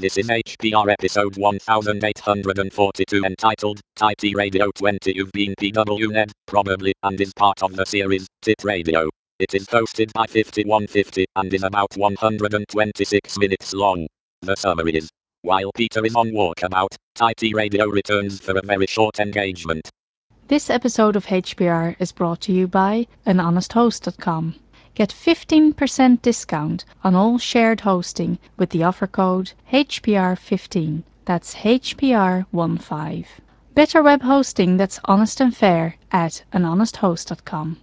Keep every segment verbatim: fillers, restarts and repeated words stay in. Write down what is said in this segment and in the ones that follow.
This is H P R episode one thousand eight hundred forty-two entitled Type T Radio twenty. You've been P W Ned, probably, and is part of the series Tit Radio. It is hosted by fifty-one fifty and is about one hundred twenty-six minutes long. The summary is: while Peter is on walkabout, Type T Radio returns for a very short engagement. This episode of H P R is brought to you by an honest host dot com. Get fifteen percent discount on all shared hosting with the offer code H P R fifteen. That's H P R fifteen. Better web hosting that's honest and fair at an honest host dot com.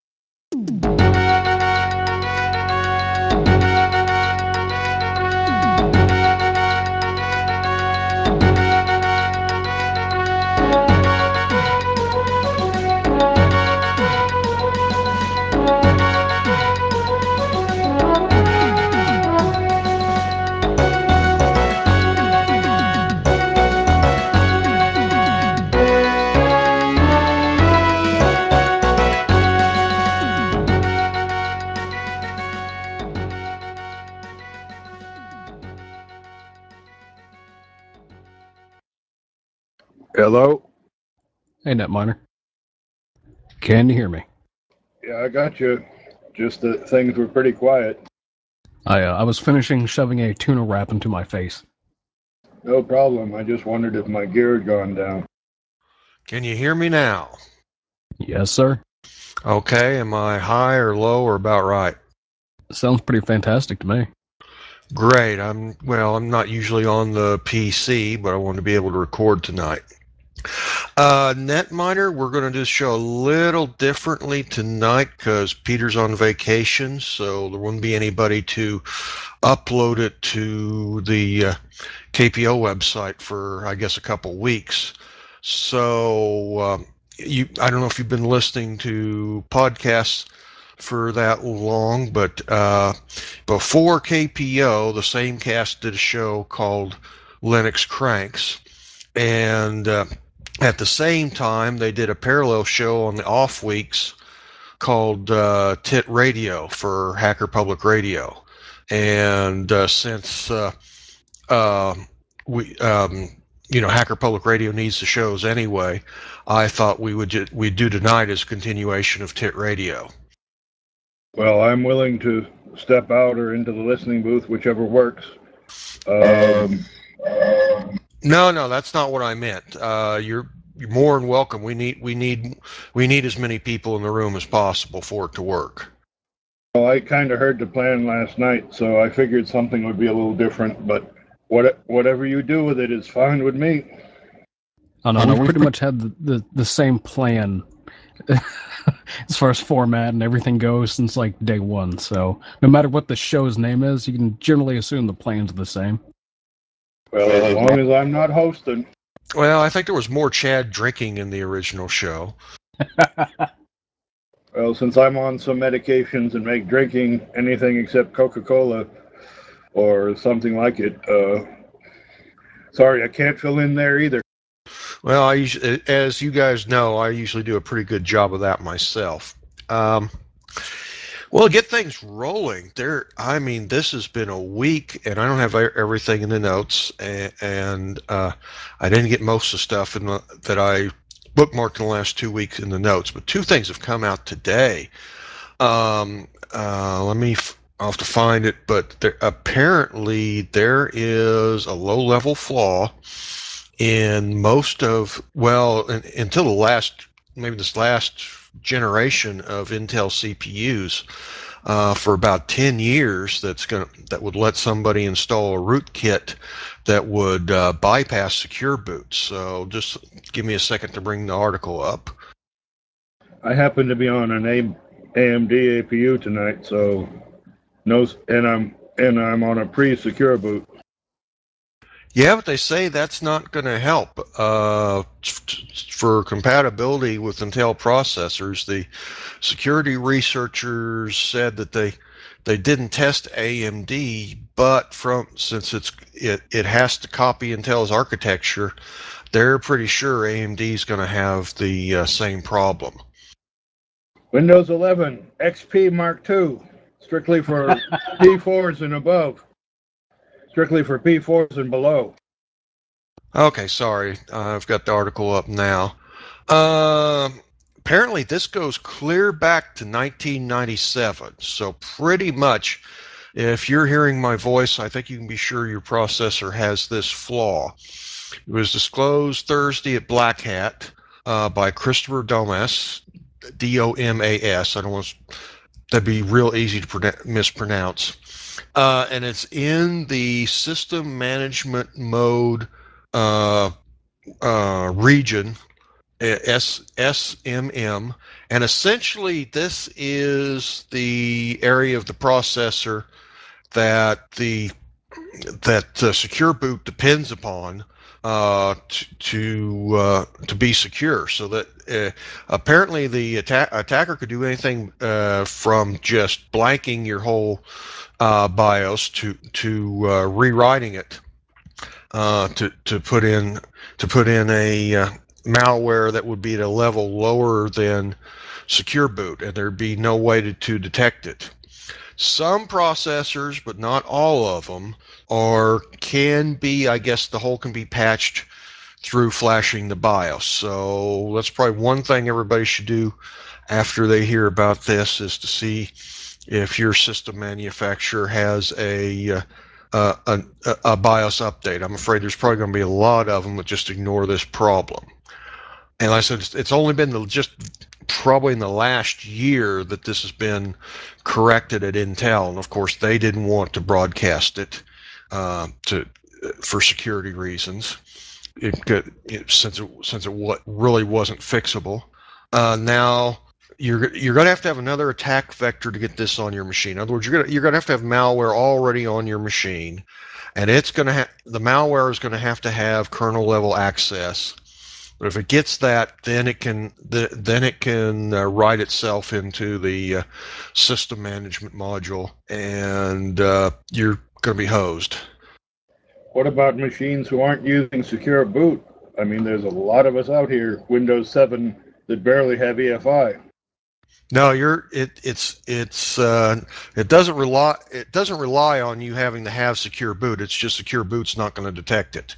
Hello? Hey, Netminer. Can you hear me? Yeah, I got you. Just that things were pretty quiet. I uh, I was finishing shoving a tuna wrap into my face. No problem. I just wondered if my gear had gone down. Can you hear me now? Yes, sir. Okay, am I high or low or about right? Sounds pretty fantastic to me. Great. I'm well, I'm not usually on the P C, but I want to be able to record tonight. Uh, Netminer, we're going to do this show a little differently tonight because Peter's on vacation, so there wouldn't be anybody to upload it to the uh, K P O website for, I guess, a couple weeks. So, um, you, I don't know if you've been listening to podcasts for that long, but uh, before K P O, the same cast did a show called Linux Cranks, and uh, at the same time, they did a parallel show on the off weeks called uh, Tit Radio for Hacker Public Radio. And uh, since uh, uh, we, um, you know, Hacker Public Radio needs the shows anyway, I thought we would ju- we'd do tonight as a continuation of Tit Radio. Well, I'm willing to step out or into the listening booth, whichever works. Um, No, no, that's not what I meant. Uh, you're you're more than welcome. We need we need we need as many people in the room as possible for it to work. well, I kind of heard the plan last night, so I figured something would be a little different, but what, whatever you do with it is fine with me. Oh, no, no, we've pretty much had the, the, the same plan as far as format and everything goes since like day one. So no matter what the show's name is, you can generally assume the plans are the same. Well, as long as I'm not hosting. Well, I think there was more Chad drinking in the original show. Well, since I'm on some medications and make drinking anything except Coca-Cola or something like it, uh, sorry, I can't fill in there either. Well, I usually, as you guys know, I usually do a pretty good job of that myself. Um, well, get things rolling. There, I mean, this has been a week, and I don't have everything in the notes, and, and uh, I didn't get most of the stuff in the, that I bookmarked in the last two weeks in the notes. But two things have come out today. Um, uh, let me. I'll have to find it, but there, apparently there is a low-level flaw in most of, well, in, until the last, maybe this last generation of Intel C P Us, uh, for about ten years, that's going that would let somebody install a rootkit that would uh, bypass secure boot. So just give me a second to bring the article up. I happen to be on an A M D A P U tonight, so no, and I'm and I'm on a pre-secure boot. Yeah, but they say that's not going to help uh, for compatibility with Intel processors. The security researchers said that they they didn't test A M D, but from since it's it, it has to copy Intel's architecture, they're pretty sure A M D is going to have the uh, same problem. Windows eleven X P Mark two, strictly for P fours and above. strictly for P fours and below. Okay, sorry. Uh, I've got the article up now. Uh, apparently, this goes clear back to nineteen ninety-seven. So pretty much, if you're hearing my voice, I think you can be sure your processor has this flaw. It was disclosed Thursday at Black Hat uh, by Christopher Domas, D O M A S. I don't want to, that'd be real easy to mispronounce. Uh, and it's in the system management mode uh, uh, region, S, SMM, and essentially this is the area of the processor that the that uh, secure boot depends upon uh, to to, uh, to be secure. So that uh, apparently the atta- attacker could do anything uh, from just blanking your whole uh, BIOS to to uh, rewriting it uh, to to put in to put in a uh, malware that would be at a level lower than secure boot, and there'd be no way to, to detect it. Some processors, but not all of them, are can be, I guess the hole can be patched through flashing the BIOS. So that's probably one thing everybody should do after they hear about this, is to see if your system manufacturer has a uh, uh, a, a BIOS update. I'm afraid there's probably going to be a lot of them that just ignore this problem. And like I said, it's, it's only been the, just probably in the last year that this has been corrected at Intel, and of course they didn't want to broadcast it uh, to for security reasons. It, it, since it since it what really wasn't fixable. Uh, now you're you're going to have to have another attack vector to get this on your machine. In other words, you're going to you're going to have to have malware already on your machine, and it's going to have the malware is going to have to have kernel level access. But if it gets that, then it can then it can uh, write itself into the uh, system management module, and uh, you're going to be hosed. What about machines who aren't using secure boot? I mean, there's a lot of us out here, Windows seven, that barely have E F I. No, you're it. It's it's uh, it doesn't rely it doesn't rely on you having to have secure boot. It's just secure boot's not going to detect it.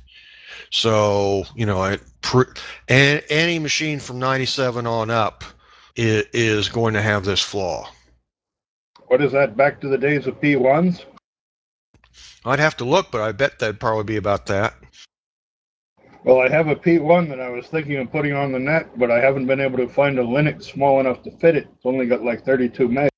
So you know, it, and any machine from ninety-seven on up is, is going to have this flaw. What is that? Back to the days of P ones? I'd have to look, but I bet that'd probably be about that. Well, I have a P one that I was thinking of putting on the net, but I haven't been able to find a Linux small enough to fit it. It's only got like thirty-two meg.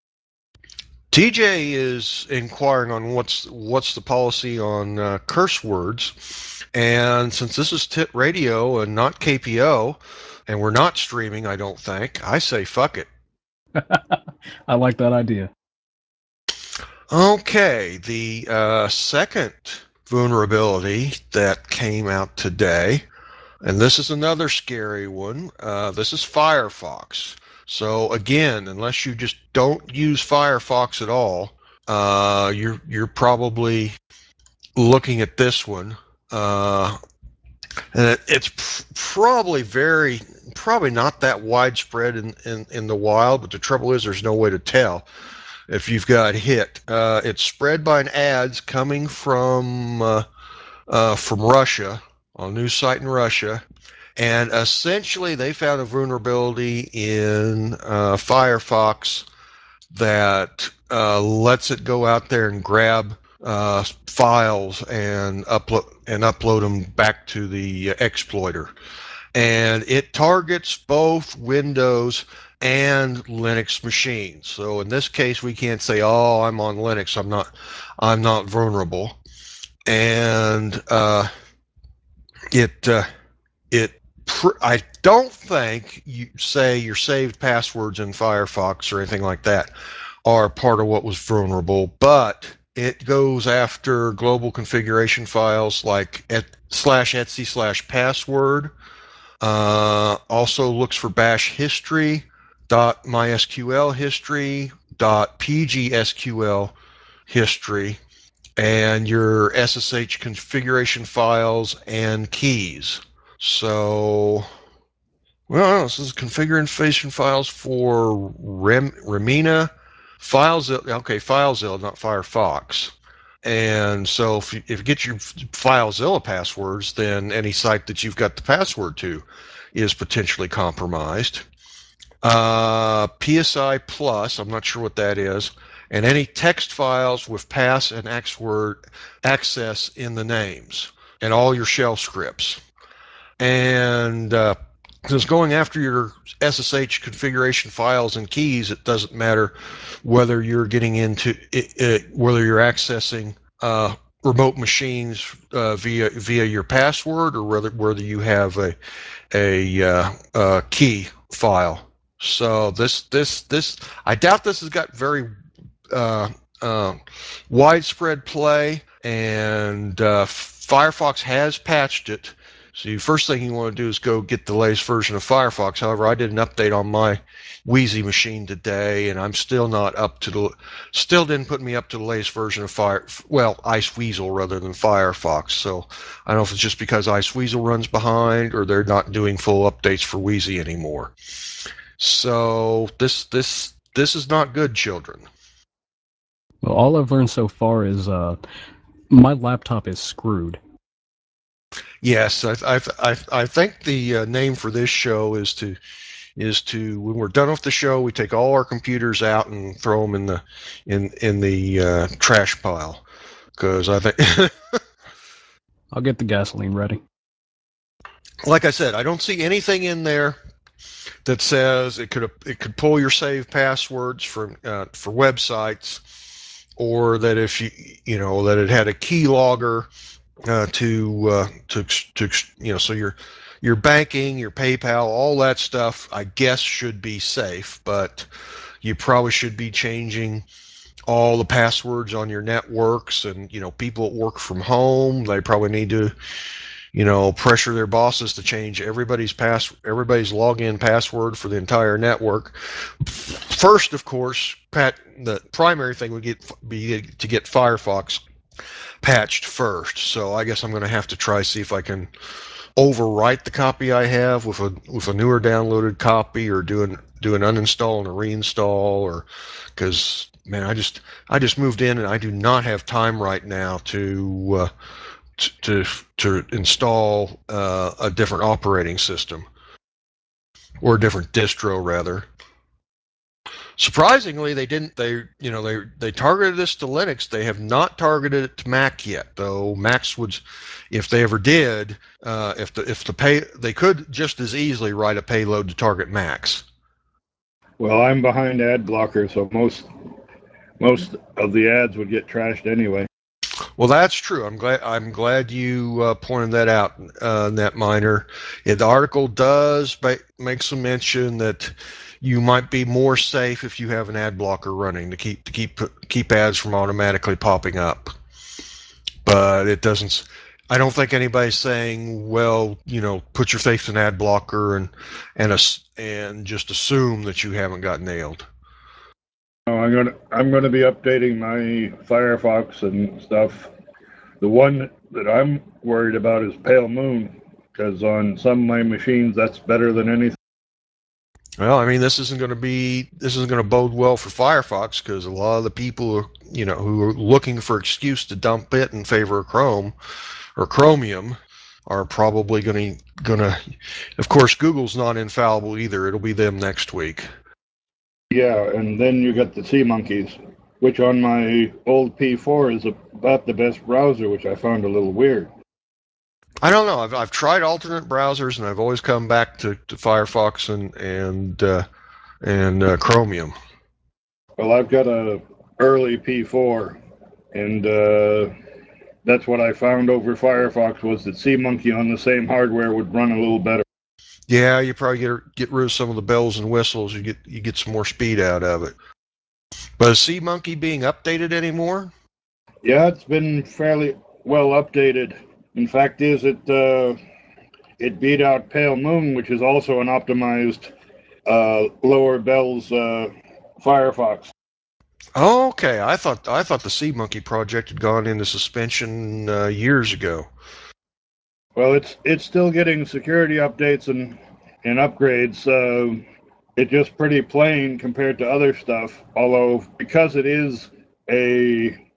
T J is inquiring on what's what's the policy on uh, curse words, and since this is Tit Radio and not K P O, and we're not streaming, I don't think, I say fuck it. I like that idea. Okay, the uh, second vulnerability that came out today, and this is another scary one. Uh, this is Firefox. So again, unless you just don't use Firefox at all, uh, you're you're probably looking at this one. Uh, and it, it's pr- probably very probably not that widespread in, in, in the wild, but the trouble is there's no way to tell if you've got hit. Uh, it's spread by an ads coming from uh, uh, from Russia, on a news site in Russia, and essentially they found a vulnerability in uh, Firefox that uh, lets it go out there and grab uh, files and upload and upload them back to the uh, exploiter. And it targets both Windows and Linux machines. So in this case, we can't say, "Oh, I'm on Linux. I'm not. I'm not vulnerable." And uh, it uh, it. Pr- I don't think you say your saved passwords in Firefox or anything like that are part of what was vulnerable, but it goes after global configuration files like et, slash etc slash password. Uh, also looks for bash history, dot mysql history, dot pgsql history, and your S S H configuration files and keys. So, well, this is configuration files for Rem, Remina, FileZilla, okay, FileZilla, not Firefox. And so if you, if you get your FileZilla passwords, then any site that you've got the password to is potentially compromised. Uh, P S I Plus, I'm not sure what that is, and any text files with pass and xword access in the names, and all your shell scripts. And uh, since going after your S S H configuration files and keys, it doesn't matter whether you're getting into it, it, whether you're accessing uh, remote machines uh, via via your password, or whether whether you have a a, uh, a key file. So this this this I doubt this has got very uh, uh, widespread play, and uh, Firefox has patched it. So the first thing you want to do is go get the latest version of Firefox. However, I did an update on my Wheezy machine today, and I'm still not up to the, still didn't put me up to the latest version of Fire, well, Iceweasel rather than Firefox. So I don't know if it's just because Iceweasel runs behind, or they're not doing full updates for Wheezy anymore. So this this this is not good, children. Well, all I've learned so far is uh, my laptop is screwed. Yes, I I I, I think the uh, name for this show is to is to when we're done with the show, we take all our computers out and throw them in the in in the uh, trash pile, because I think. I'll get the gasoline ready. Like I said, I don't see anything in there that says it could it could pull your saved passwords from uh, for websites, or that if you you know that it had a keylogger uh, to uh, to to you know so your your banking, your PayPal, all that stuff, I guess should be safe, but you probably should be changing all the passwords on your networks, and you know people that work from home, they probably need to you know pressure their bosses to change everybody's pass everybody's login password for the entire network. First, of course, Pat, the primary thing would get be to get Firefox patched first. So I guess I'm going to have to try see if I can overwrite the copy I have with a with a newer downloaded copy, or do an do an uninstall and a reinstall, or because man, I just I just moved in and I do not have time right now to uh, to to install uh, a different operating system, or a different distro rather. Surprisingly, they didn't. They, you know, they they targeted this to Linux. They have not targeted it to Mac yet, though. Macs would, if they ever did, uh, if the if the pay, they could just as easily write a payload to target Macs. Well, I'm behind ad blocker, so most most of the ads would get trashed anyway. Well, that's true. I'm glad. I'm glad you uh, pointed that out, uh, Netminer. Yeah, the article does make some mention that you might be more safe if you have an ad blocker running to keep to keep keep ads from automatically popping up. But it doesn't. I don't think anybody's saying, well, you know, put your faith in ad blocker and and and just assume that you haven't got nailed. No, I'm gonna I'm gonna be updating my Firefox and stuff. The one that I'm worried about is Pale Moon, because on some of my machines that's better than anything. Well, I mean, this isn't going to be this isn't going to bode well for Firefox, because a lot of the people, you know, who are looking for excuse to dump it in favor of Chrome or Chromium are probably going to going to. Of course, Google's not infallible either. It'll be them next week. Yeah, and then you got the Sea Monkeys, which on my old P four is about the best browser, which I found a little weird. I don't know. I've I've tried alternate browsers, and I've always come back to, to Firefox and and uh, and uh, Chromium. Well, I've got a early P four, and uh, that's what I found over Firefox was that Sea Monkey on the same hardware would run a little better. Yeah, you probably get get rid of some of the bells and whistles. You get you get some more speed out of it. But is Sea Monkey being updated anymore? Yeah, it's been fairly well updated. In fact, is it uh, it beat out Pale Moon, which is also an optimized uh, lower bells uh, Firefox. Okay, I thought I thought the Sea Monkey project had gone into suspension uh, years ago. Well, it's it's still getting security updates and and upgrades. Uh, it's just pretty plain compared to other stuff. Although because it is a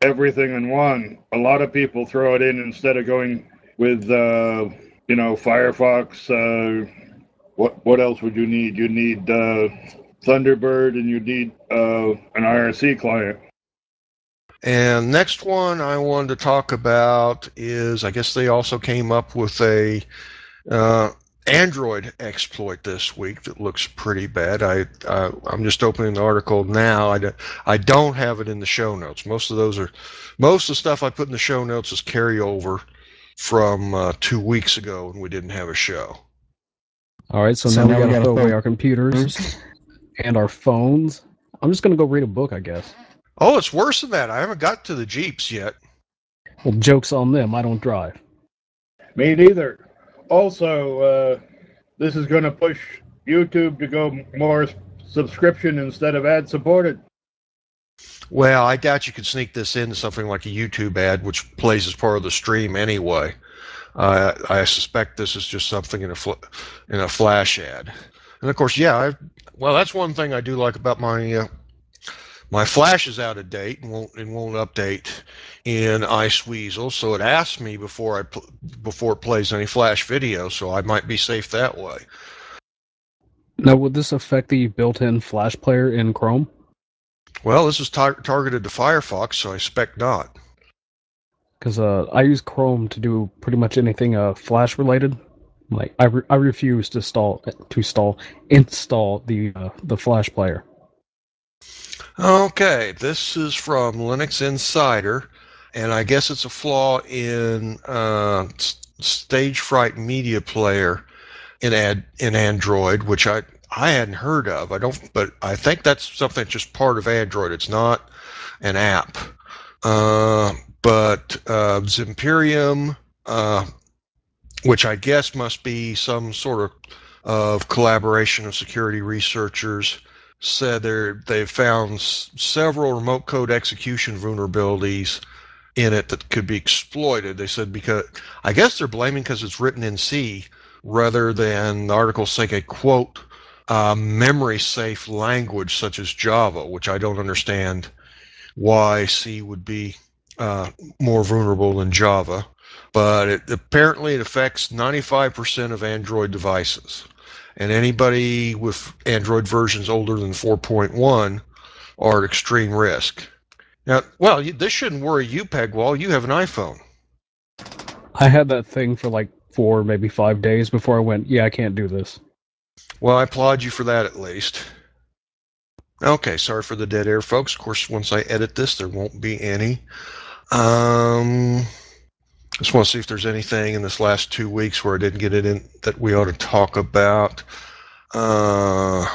everything in one. A lot of people throw it in instead of going with, uh, you know, Firefox. Uh, what what else would you need? You need uh, Thunderbird, and you need uh, an I R C client. And next one I wanted to talk about is, I guess they also came up with a uh, Android exploit this week that looks pretty bad. I, uh, I'm just opening the article now. I, do, I don't have it in the show notes. Most of those are, most of the stuff I put in the show notes is carryover from uh, two weeks ago when we didn't have a show. All right, so, so now, now we got to throw away our computers and our phones. I'm just going to go read a book, I guess. Oh, it's worse than that. I haven't got to the Jeeps yet. Well, joke's on them. I don't drive. Me neither. Also, uh, this is going to push YouTube to go more subscription instead of ad-supported. Well, I doubt you could sneak this into something like a YouTube ad, which plays as part of the stream anyway. Uh, I suspect this is just something in a fl- in a flash ad. And of course, yeah, I've, well, that's one thing I do like about my uh, my Flash is out of date and won't and won't update in Iceweasel, so it asks me before I pl- before it plays any Flash video, so I might be safe that way. Now, would this affect the built-in Flash player in Chrome? Well, this is tar- targeted to Firefox, so I expect not. Because uh, I use Chrome to do pretty much anything uh, Flash related. Like I, re- I refuse to install to install install the uh, the Flash player. Okay, this is from Linux Insider, and I guess it's a flaw in uh, Stagefright Media Player in ad in Android, which I I hadn't heard of. I don't, but I think that's something that's just part of Android. It's not an app. Uh, but uh, Zimperium, uh, which I guess must be some sort of of collaboration of security researchers, said they've found s- several remote code execution vulnerabilities in it that could be exploited. They said because I guess they're blaming because it's written in C rather than the article saying a quote uh, memory safe language such as Java, which I don't understand why C would be uh, more vulnerable than Java. But it, apparently it affects ninety-five percent of Android devices. And anybody with Android versions older than four point one are at extreme risk. Now, well, you, this shouldn't worry you, Pegwall. You have an iPhone. I had that thing for like four, maybe five days before I went, yeah, I can't do this. Well, I applaud you for that at least. Okay, sorry for the dead air, folks. Of course, once I edit this, there won't be any. Um, just want to see if there's anything in this last two weeks where I didn't get it in that we ought to talk about. Uh,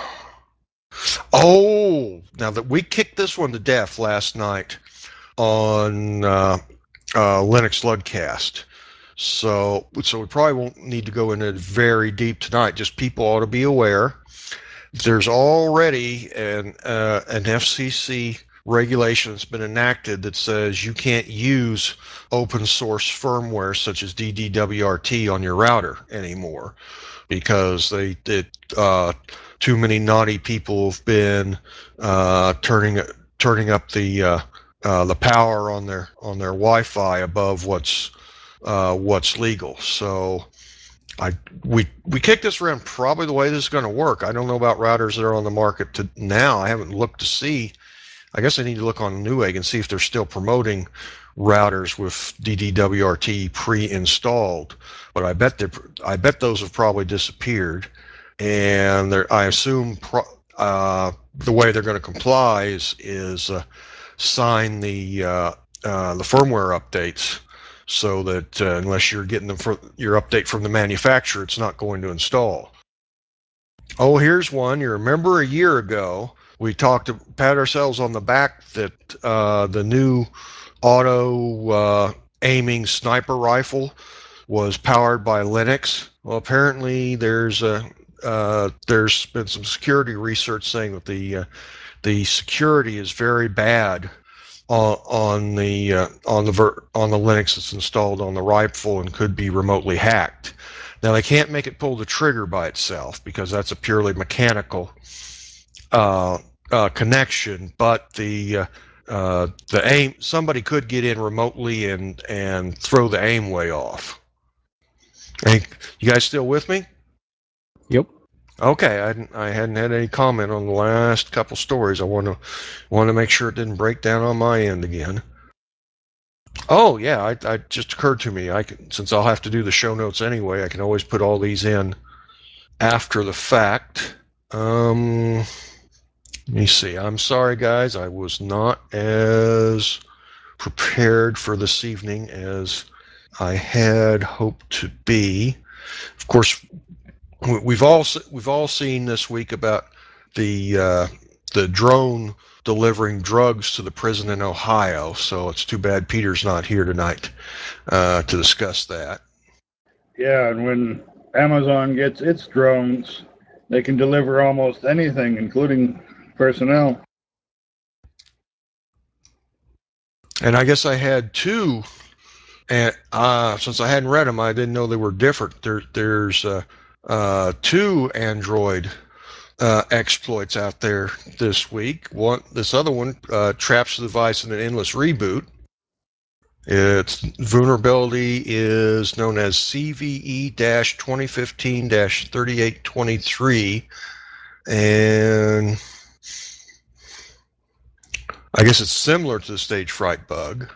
oh, now that we kicked this one to death last night on uh, uh, Linux Ludcast. So, so we probably won't need to go into it very deep tonight. Just people ought to be aware. There's already an uh, an F C C regulation that's been enacted that says you can't use open source firmware such as D D W R T on your router anymore because they it, uh, too many naughty people have been uh, turning turning up the uh, uh, the power on their on their Wi-Fi above what's uh, what's legal. So I we we kicked this around probably the way this is going to work. I don't know about routers that are on the market to now. I haven't looked to see. I guess I need to look on Newegg and see if they're still promoting routers with D D W R T pre-installed. But I bet they I bet those have probably disappeared, and I assume pro, uh, the way they're going to comply is is uh, sign the uh, uh, the firmware updates so that uh, unless you're getting them for your update from the manufacturer, it's not going to install. Oh, here's one. You remember a year ago we talked to pat ourselves on the back that uh, the new auto uh, aiming sniper rifle was powered by Linux. Well, apparently there's a uh, there's been some security research saying that the uh, the security is very bad on, on the uh, on the ver- on the Linux that's installed on the rifle and could be remotely hacked. Now they can't make it pull the trigger by itself because that's a purely mechanical uh, uh, connection, but the uh, uh, the aim, somebody could get in remotely and, and throw the aim way off. Hey, you guys still with me? Yep. Okay, I hadn't, I hadn't had any comment on the last couple stories. I want to want to make sure it didn't break down on my end again. Oh yeah, I, I just occurred to me. I can, since I'll have to do the show notes anyway, I can always put all these in after the fact. Um, let me see. I'm sorry, guys. I was not as prepared for this evening as I had hoped to be. Of course, we've all we've all seen this week about the uh, the drone delivering drugs to the prison in Ohio. So it's too bad Peter's not here tonight uh, to discuss that. Yeah, and when Amazon gets its drones, they can deliver almost anything, including personnel. And I guess I had two, and uh, since I hadn't read them, I didn't know they were different. There, there's uh, uh, two Android uh, exploits out there this week. One, this other one uh, traps the device in an endless reboot. Its vulnerability is known as C V E twenty fifteen dash thirty-eight twenty-three, and I guess it's similar to the stage fright bug,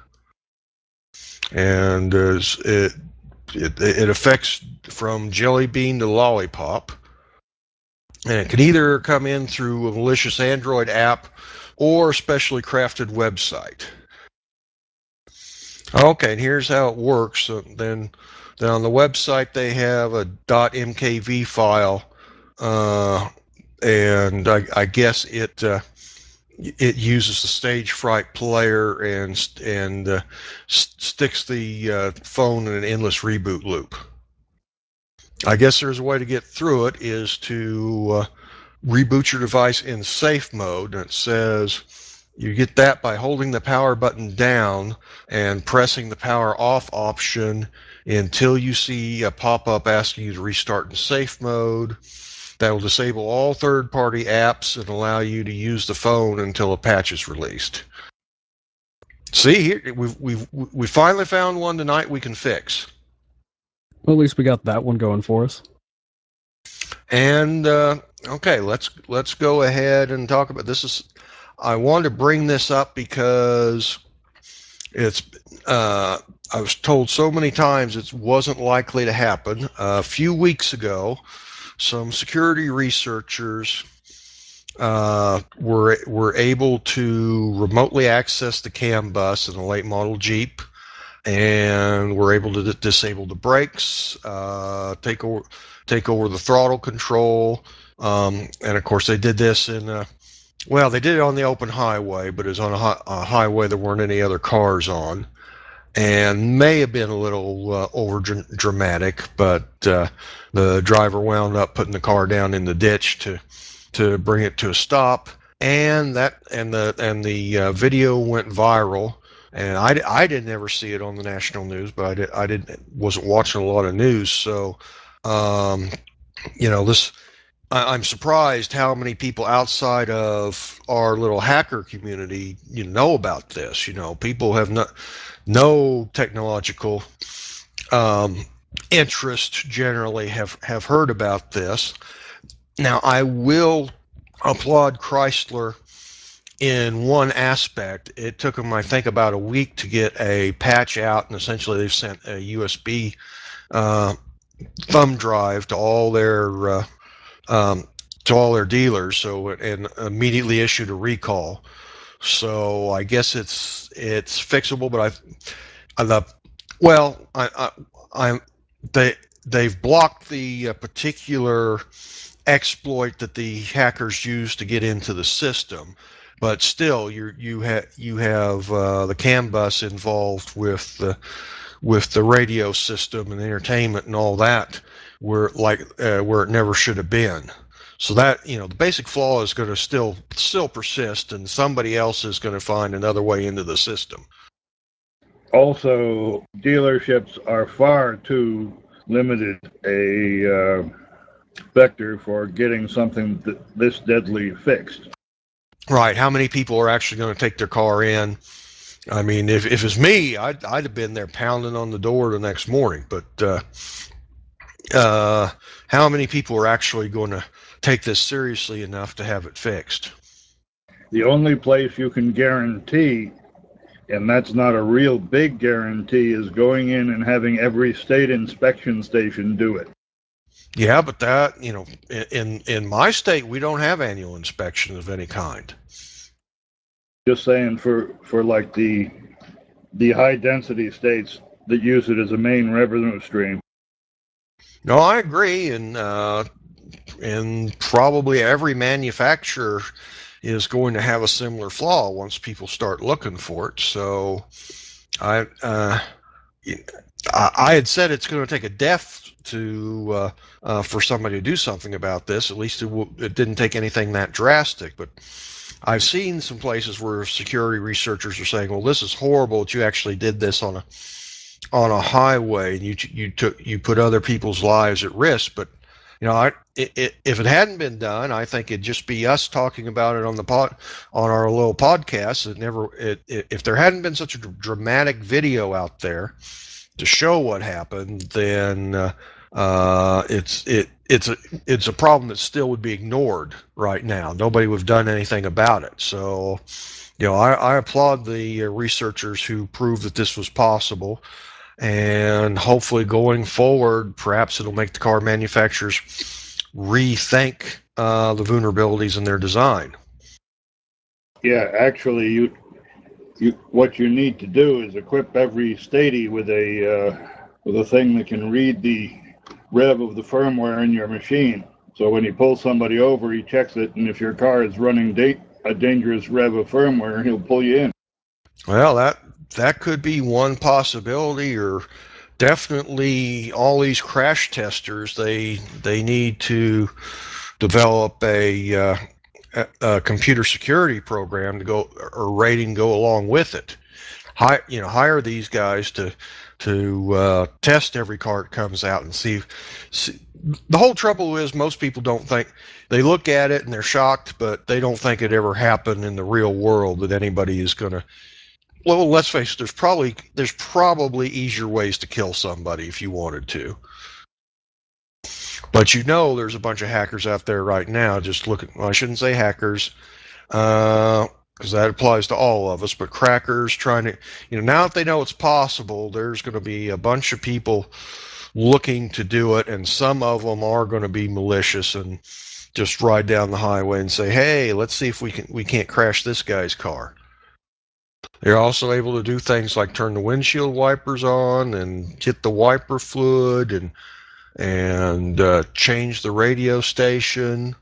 and uh, it, it it affects from Jelly Bean to Lollipop, and it can either come in through a malicious Android app or a specially crafted website. Okay, and here's how it works. So then, then on the website they have a .mkv file, uh, and I, I guess it uh, it uses the stage fright player and and uh, st- sticks the uh, phone in an endless reboot loop. I guess there's a way to get through it is to uh, reboot your device in safe mode, and it says you get that by holding the power button down and pressing the power off option until you see a pop-up asking you to restart in safe mode. That will disable all third-party apps and allow you to use the phone until a patch is released. See, here we've we've we finally found one tonight we can fix. Well, at least we got that one going for us. And uh, okay, let's let's go ahead and talk about this. Is I wanted to bring this up because it's uh, I was told so many times it wasn't likely to happen. Uh, a few weeks ago, some security researchers uh, were were able to remotely access the CAN bus in a late model Jeep, and were able to d- disable the brakes, uh, take over take over the throttle control, um, and of course they did this in a, well, they did it on the open highway, but it was on a, hi- a highway there weren't any other cars on, and may have been a little uh, over dr- dramatic, but uh, the driver wound up putting the car down in the ditch to to bring it to a stop, and that and the and the uh, video went viral. And I, I didn't ever see it on the national news, but I did I didn't wasn't watching a lot of news, so um, you know this. I, I'm surprised how many people outside of our little hacker community you know about this. You know, people have not no technological um, interest generally have have heard about this. Now, I will applaud Chrysler in one aspect. It took them, I think, about a week to get a patch out, and essentially they've sent a U S B uh, thumb drive to all their uh, um, to all their dealers, so and immediately issued a recall. So I guess it's it's fixable, but I, I the well, I, I I'm they they've blocked the uh, particular exploit that the hackers use to get into the system, but still you you have you have uh, the CAN bus involved with the with the radio system and entertainment and all that, where like uh, where it never should have been. So that, you know, the basic flaw is going to still still persist, and somebody else is going to find another way into the system. Also, dealerships are far too limited a uh, vector for getting something th- this deadly fixed. Right. How many people are actually going to take their car in? I mean, if, if it's me, I'd, I'd have been there pounding on the door the next morning. But uh, uh, how many people are actually going to take this seriously enough to have it fixed? The only place you can guarantee, and that's not a real big guarantee, is going in and having every state inspection station do it. Yeah, but that, you know, in in my state, we don't have annual inspections of any kind. Just saying, for for like the the high density states that use it as a main revenue stream. No, I agree, and uh, and probably every manufacturer is going to have a similar flaw once people start looking for it. So I uh, I had said it's going to take a death to uh, uh, for somebody to do something about this. At least it, w- it didn't take anything that drastic, but I've seen some places where security researchers are saying, "Well, this is horrible that you actually did this on a on a highway and you you took you put other people's lives at risk." But you know, I, it, it, if it hadn't been done, I think it'd just be us talking about it on the pod on our little podcast. It never it, it, if there hadn't been such a dramatic video out there to show what happened, then uh, uh, it's it it's a it's a problem that still would be ignored right now. Nobody would have done anything about it. So, you know, I, I applaud the uh, researchers who proved that this was possible, and hopefully going forward, perhaps it'll make the car manufacturers rethink uh, the vulnerabilities in their design. Yeah, actually, you you what you need to do is equip every Stady with a uh, with a thing that can read the rev of the firmware in your machine. So when he pulls somebody over, he checks it, and if your car is running da- a dangerous rev of firmware, he'll pull you in. Well, that that could be one possibility, or definitely all these crash testers they they need to develop a, uh, a, a computer security program to go or rating go along with it. Hire you know hire these guys to to uh, test every car that comes out and see, see. The whole trouble is most people don't think, they look at it and they're shocked, but they don't think it ever happened in the real world that anybody is going to. Well, let's face it. There's probably there's probably easier ways to kill somebody if you wanted to. But you know, there's a bunch of hackers out there right now. Just looking. Well, I shouldn't say hackers, because uh, that applies to all of us. But crackers trying to, you know, now that they know it's possible, there's going to be a bunch of people looking to do it, and some of them are going to be malicious and just ride down the highway and say, "Hey, let's see if we can we can't crash this guy's car." They're also able to do things like turn the windshield wipers on and hit the wiper fluid and and uh, change the radio station.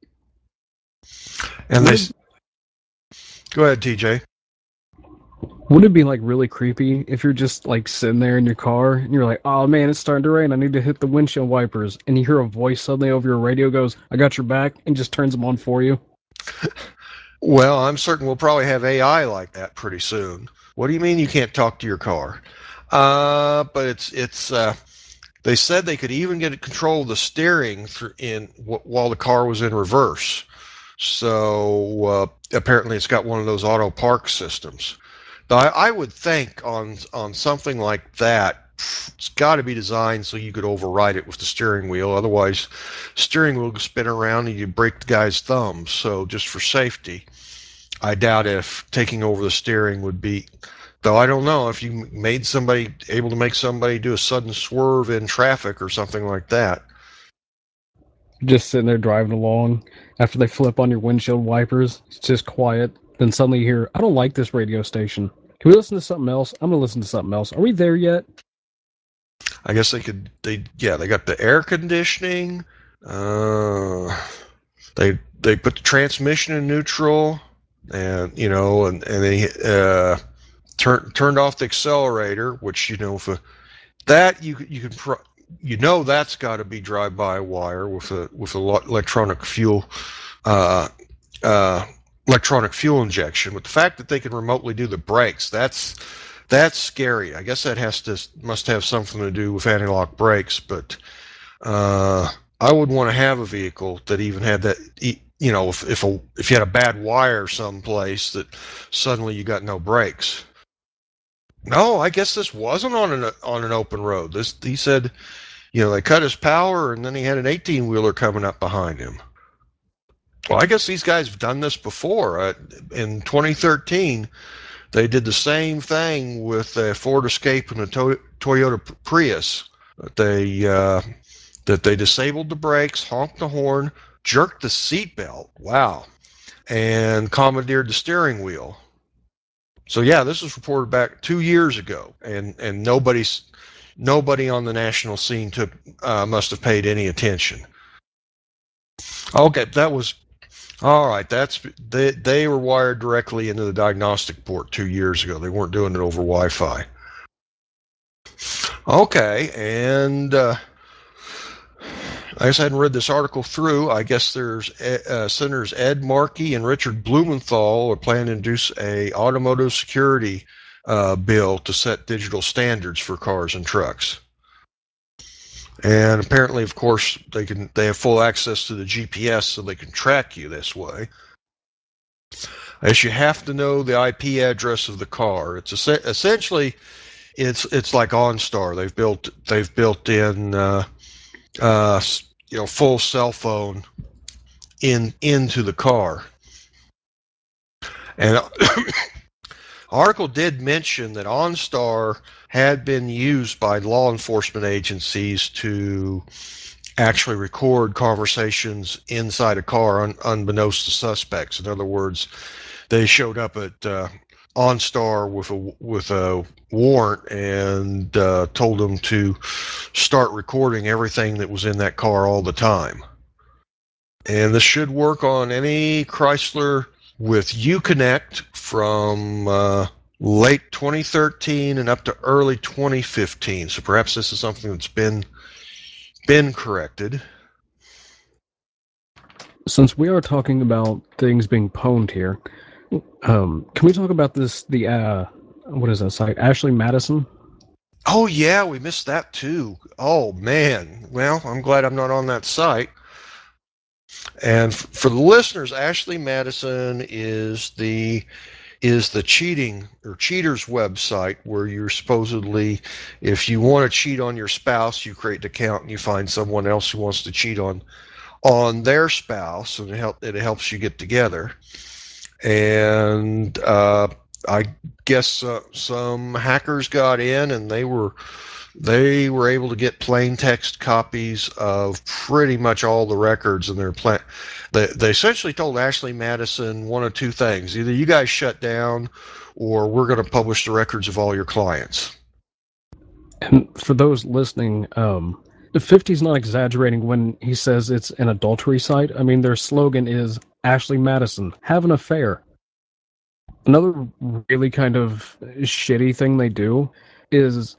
And Would they it go ahead, T J. would it be like really creepy if you're just like sitting there in your car and you're like, oh man, it's starting to rain. I need to hit the windshield wipers, and you hear a voice suddenly over your radio goes, "I got your back," and just turns them on for you. Well, I'm certain we'll probably have A I like that pretty soon. What do you mean you can't talk to your car? Uh, but it's it's. Uh, they said they could even get control of the steering through in while the car was in reverse. So uh, apparently, it's got one of those auto park systems. I, I would think on on something like that, it's got to be designed so you could override it with the steering wheel. Otherwise, steering wheel could spin around and you break the guy's thumbs. So just for safety, I doubt if taking over the steering would be. Though I don't know if you made somebody able to make somebody do a sudden swerve in traffic or something like that. Just sitting there driving along. After they flip on your windshield wipers, it's just quiet. Then suddenly you hear, I don't like this radio station. Can we listen to something else? I'm going to listen to something else. Are we there yet? I guess they could. They yeah, they got the air conditioning. Uh, they they put the transmission in neutral, and you know, and and they uh, turned turned off the accelerator, which you know, if a, that you you can pro, you know that's got to be drive by wire with a with a electronic fuel uh, uh, electronic fuel injection. But the fact that they can remotely do the brakes, that's that's scary. I guess that has to must have something to do with anti-lock brakes. But uh, I would want to have a vehicle that even had that you know, if if, a, if you had a bad wire someplace that suddenly you got no brakes. No, I guess this wasn't on an on an open road. This he said, you know, they cut his power, and then he had an eighteen wheeler coming up behind him. Well, I guess these guys have done this before. Uh, in twenty thirteen, they did the same thing with a Ford Escape and a to- Toyota Prius. They uh, that they disabled the brakes, honked the horn, jerked the seatbelt. Wow. And commandeered the steering wheel. So yeah, this was reported back two years ago, and and nobody's nobody on the national scene took uh, must have paid any attention. Okay, that was all right. That's they they were wired directly into the diagnostic port two years ago. They weren't doing it over Wi-Fi. Okay, and uh, I guess I hadn't read this article through. I guess there's uh, Senators Ed Markey and Richard Blumenthal are planning to introduce a automotive security uh, bill to set digital standards for cars and trucks. And apparently, of course, they can they have full access to the G P S, so they can track you this way. As you have to know the I P address of the car. It's essentially it's it's like OnStar. They've built they've built in uh, uh, you know full cell phone in into the car. And article did mention that OnStar had been used by law enforcement agencies to actually record conversations inside a car un- unbeknownst to suspects. In other words, they showed up at uh, OnStar with a with a warrant and uh, told them to start recording everything that was in that car all the time. And this should work on any Chrysler with Uconnect from uh, late twenty thirteen and up to early twenty fifteen. So perhaps this is something that's been been corrected. Since we are talking about things being pwned here, um, can we talk about this? The uh, what is that site? Ashley Madison. Oh yeah, we missed that too. Oh man. Well, I'm glad I'm not on that site. And f- for the listeners, Ashley Madison is the is the cheating or cheaters website where you're supposedly, if you want to cheat on your spouse, you create an account and you find someone else who wants to cheat on on their spouse, and it, help, it helps you get together. And uh, I guess uh, some hackers got in and they were they were able to get plain text copies of pretty much all the records in their plant. They, they essentially told Ashley Madison one of two things: either you guys shut down, or we're going to publish the records of all your clients. And for those listening, um, fifty's not exaggerating when he says it's an adultery site. I mean, their slogan is Ashley Madison, have an affair. Another really kind of shitty thing they do is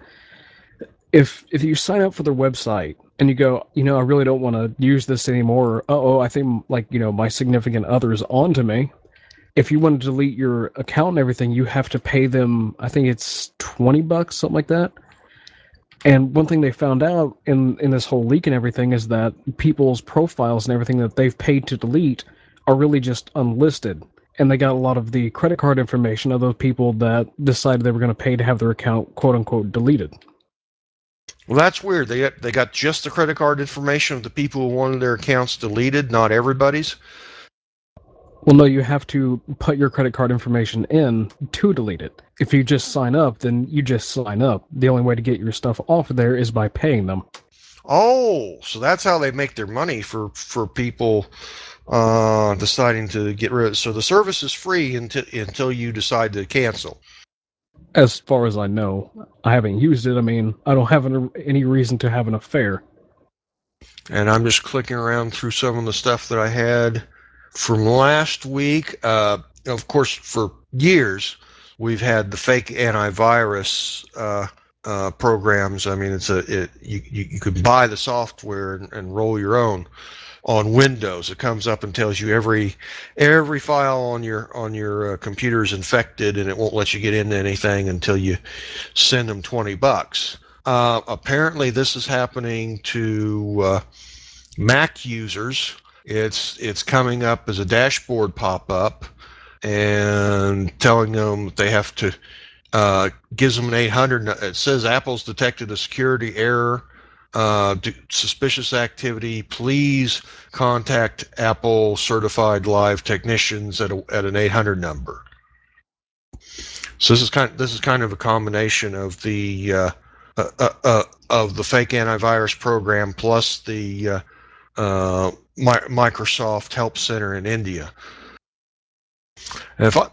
if if you sign up for their website and you go, you know, I really don't want to use this anymore. Uh oh, I think like you know my significant other is onto me. If you want to delete your account and everything, you have to pay them. I think it's twenty bucks, something like that. And one thing they found out in in this whole leak and everything is that people's profiles and everything that they've paid to delete are really just unlisted. And they got a lot of the credit card information of those people that decided they were going to pay to have their account quote unquote deleted. Well, that's weird. They got, they got just the credit card information of the people who wanted their accounts deleted, not everybody's. Well, no, you have to put your credit card information in to delete it. If you just sign up, then you just sign up. The only way to get your stuff off of there is by paying them. Oh, so that's how they make their money for for people uh, deciding to get rid of it. So the service is free until until you decide to cancel. As far as I know, I haven't used it. I mean, I don't have an, any reason to have an affair. And I'm just clicking around through some of the stuff that I had from last week. Uh, of course, for years we've had the fake antivirus uh, uh, programs. I mean, it's a it, you, you you can buy the software and, and roll your own on Windows. It comes up and tells you every every file on your on your uh, computer is infected, and it won't let you get into anything until you send them twenty bucks. Uh, apparently, this is happening to uh, Mac users, It's it's coming up as a dashboard pop-up and telling them they have to, uh, gives them an eight hundred. It says Apple's detected a security error, uh, suspicious activity. Please contact Apple certified live technicians at, a, at an eight hundred number. So this is kind of, this is kind of a combination of the uh, uh, uh, uh, of the fake antivirus program plus the uh, uh, My, Microsoft Help Center in India. And if I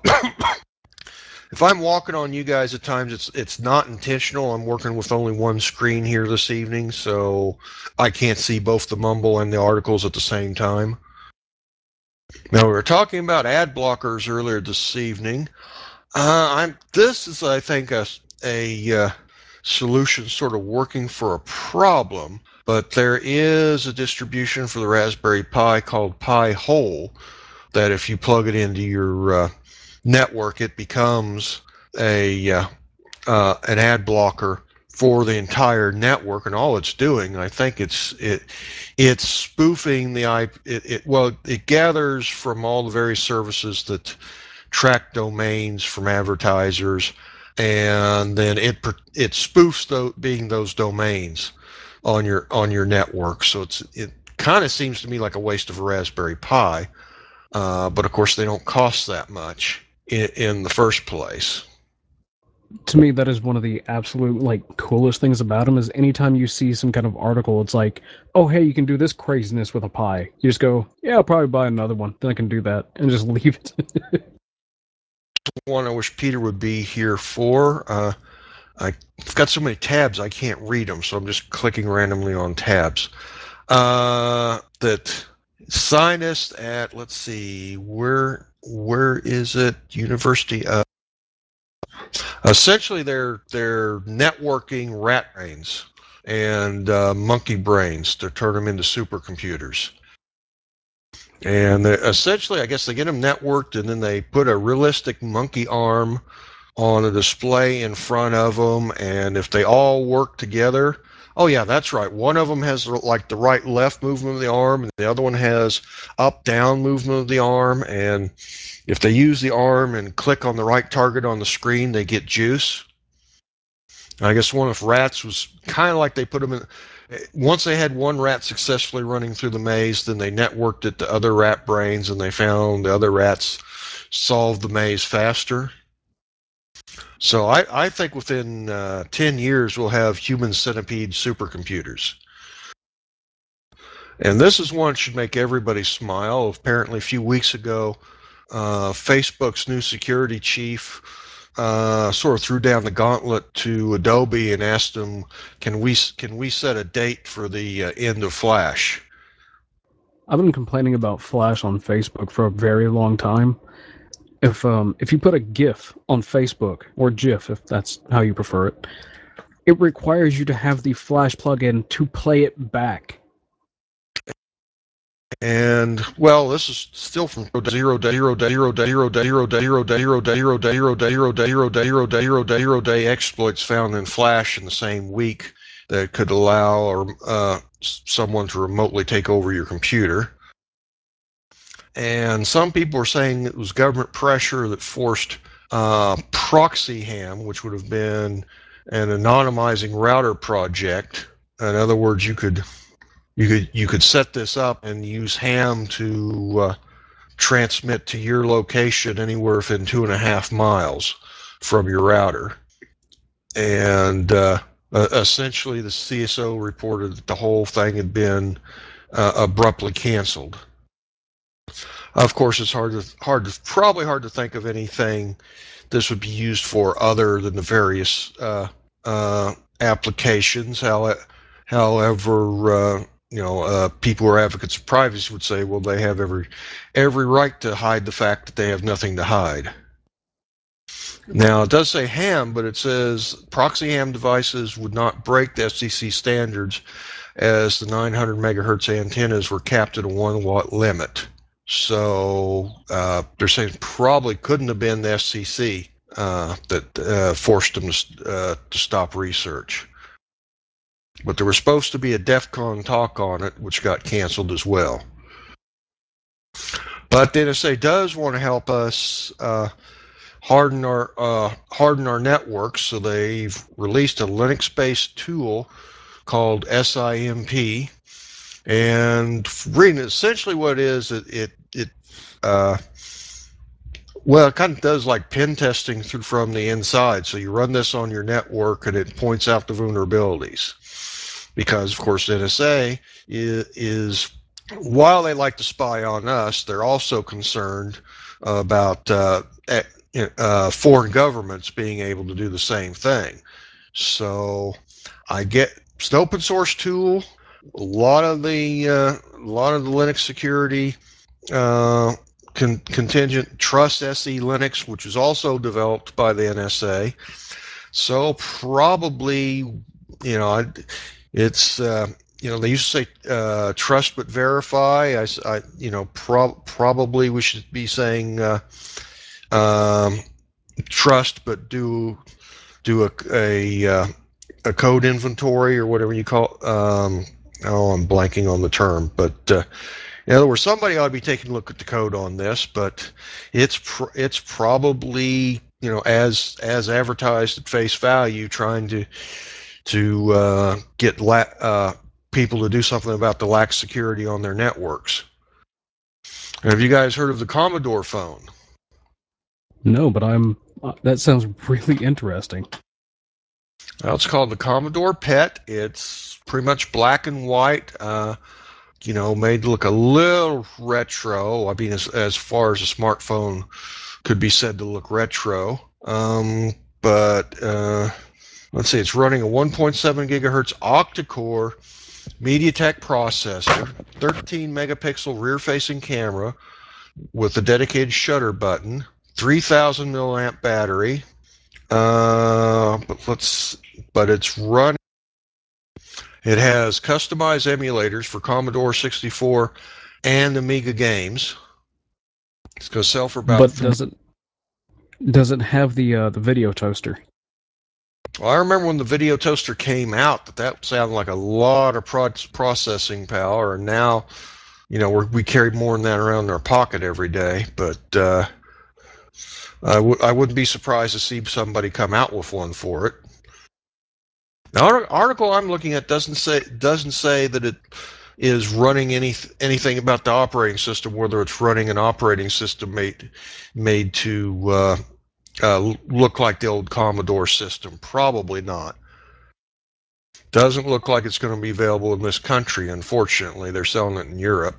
if I'm walking on you guys at times, it's it's not intentional. I'm working with only one screen here this evening, so I can't see both the mumble and the articles at the same time. Now, we were talking about ad blockers earlier this evening. Uh, I'm. This is, I think, a a uh, solution sort of working for a problem, but there is a distribution for the Raspberry Pi called Pi-hole that if you plug it into your uh, network, it becomes a uh, uh, an ad blocker for the entire network, and all it's doing, I think it's it it's spoofing the I P. It, it well, it gathers from all the various services that track domains from advertisers, and then it it spoofs those being those domains on your on your network. So it's it kind of seems to me like a waste of a Raspberry Pi, uh, but of course they don't cost that much in, in the first place. To me, that is one of the absolute like coolest things about them. Is anytime you see some kind of article, it's like, oh hey, you can do this craziness with a Pi. You just go, yeah, I'll probably buy another one. Then I can do that and just leave it. One I wish Peter would be here for. Uh, I've got so many tabs I can't read them, so I'm just clicking randomly on tabs. Uh, that scientist at, let's see, where where is it? University of. Essentially, they're they're networking rat brains and uh, monkey brains to turn them into supercomputers. And essentially, I guess they get them networked, and then they put a realistic monkey arm on a display in front of them, and if they all work together, oh yeah, that's right, one of them has like the right left movement of the arm, and the other one has up down movement of the arm, and if they use the arm and click on the right target on the screen, they get juice. I guess one of rats was kind of like they put them in. Once they had one rat successfully running through the maze, then they networked it to other rat brains, and they found the other rats solved the maze faster. So I, I think within uh, ten years we'll have human centipede supercomputers. And this is one that should make everybody smile. Apparently, a few weeks ago, uh, Facebook's new security chief uh, sort of threw down the gauntlet to Adobe and asked them, "Can we can we set a date for the uh, end of Flash?" I've been complaining about Flash on Facebook for a very long time. If um if you put a GIF on Facebook, or GIF if that's how you prefer it, it requires you to have the Flash plugin to play it back. And well, this is still from zero day zero day zero day zero day zero day zero day zero day zero day zero day zero day zero day zero day zero day zero day exploits found in Flash in the same week that could allow or uh, someone to remotely take over your computer. And some people are saying it was government pressure that forced uh, ProxyHam, which would have been an anonymizing router project. In other words, you could you could you could set this up and use ham to uh, transmit to your location anywhere within two and a half miles from your router. And uh, uh, essentially, the C S O reported that the whole thing had been uh, abruptly canceled. Of course, it's hard to hard to probably hard to think of anything this would be used for other than the various uh, uh, applications. How, however, uh, you know, uh, people who are advocates of privacy would say, well, they have every every right to hide the fact that they have nothing to hide. Now, it does say ham, but it says proxy ham devices would not break the F C C standards as the nine hundred megahertz antennas were capped at a one watt limit. So uh, they're saying probably couldn't have been the F C C uh, that uh, forced them to, uh, to stop research. But there was supposed to be a DEF CON talk on it, which got canceled as well. But the N S A does want to help us uh, harden our uh, harden our networks, so they've released a Linux-based tool called SIMP, and reading essentially what it is, it it, it uh, well, it kind of does like pen testing through from the inside. So you run this on your network, and it points out the vulnerabilities. Because of course, N S A is, is while they like to spy on us, they're also concerned about uh, uh, foreign governments being able to do the same thing. So I get it's an open source tool. A lot of the uh, a lot of the Linux security uh, con- contingent trust S E Linux, which is also developed by the N S A. So probably, you know, it's uh, you know, they used to say uh, trust but verify. I, I you know, pro- probably we should be saying uh, um, trust but do do a a, uh, a code inventory or whatever you call. Um, oh, I'm blanking on the term, but uh, in other words, somebody ought to be taking a look at the code on this. But it's pr- it's probably, you know, as as advertised at face value, trying to to uh, get la- uh, people to do something about the lack of security on their networks. Have you guys heard of the Commodore phone? No, but I'm. Uh, that sounds really interesting. Well, it's called the Commodore PET. It's pretty much black and white. Uh, you know, made to look a little retro. I mean, as as far as a smartphone could be said to look retro. Um, but uh, let's see, it's running a one point seven gigahertz octa-core MediaTek processor, thirteen megapixel rear-facing camera with a dedicated shutter button, three thousand milliamp battery. Uh, but let's, but it's running. It has customized emulators for Commodore sixty-four and Amiga games. It's going to sell for about. But does it does it have the uh, the video toaster? Well, I remember when the video toaster came out that that sounded like a lot of pro- processing power, and now, you know, we're, we carry more than that around in our pocket every day. But uh, I w- I wouldn't be surprised to see somebody come out with one for it. The article I'm looking at doesn't say doesn't say that it is running any anything about the operating system, whether it's running an operating system made made to uh, uh, look like the old Commodore system. Probably not. Doesn't look like it's going to be available in this country, unfortunately. They're selling it in Europe.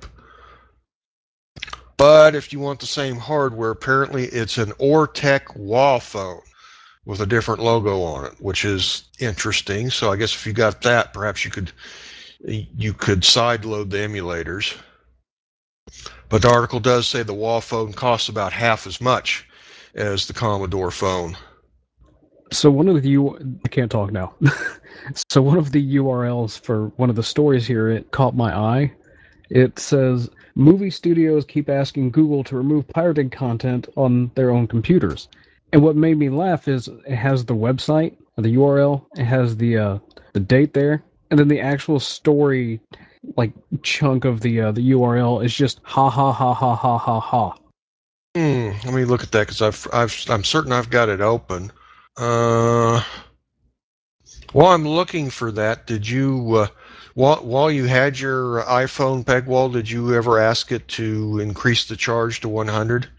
But if you want the same hardware, apparently it's an Ortec wall phone with a different logo on it, which is interesting. So I guess if you got that, perhaps you could you could sideload the emulators. But the article does say the wall phone costs about half as much as the Commodore phone. So one of the U I can't talk now. So one of the U R Ls for one of the stories here, it caught my eye. It says movie studios keep asking Google to remove pirated content on their own computers. And what made me laugh is it has the website, the U R L, it has the uh, the date there, and then the actual story, like chunk of the uh, the U R L is just ha ha ha ha ha ha ha. Hmm, let me look at that because I've, I've I'm certain I've got it open. Uh, while I'm looking for that, did you uh, while while you had your iPhone, Pegwall, did you ever ask it to increase the charge to one hundred?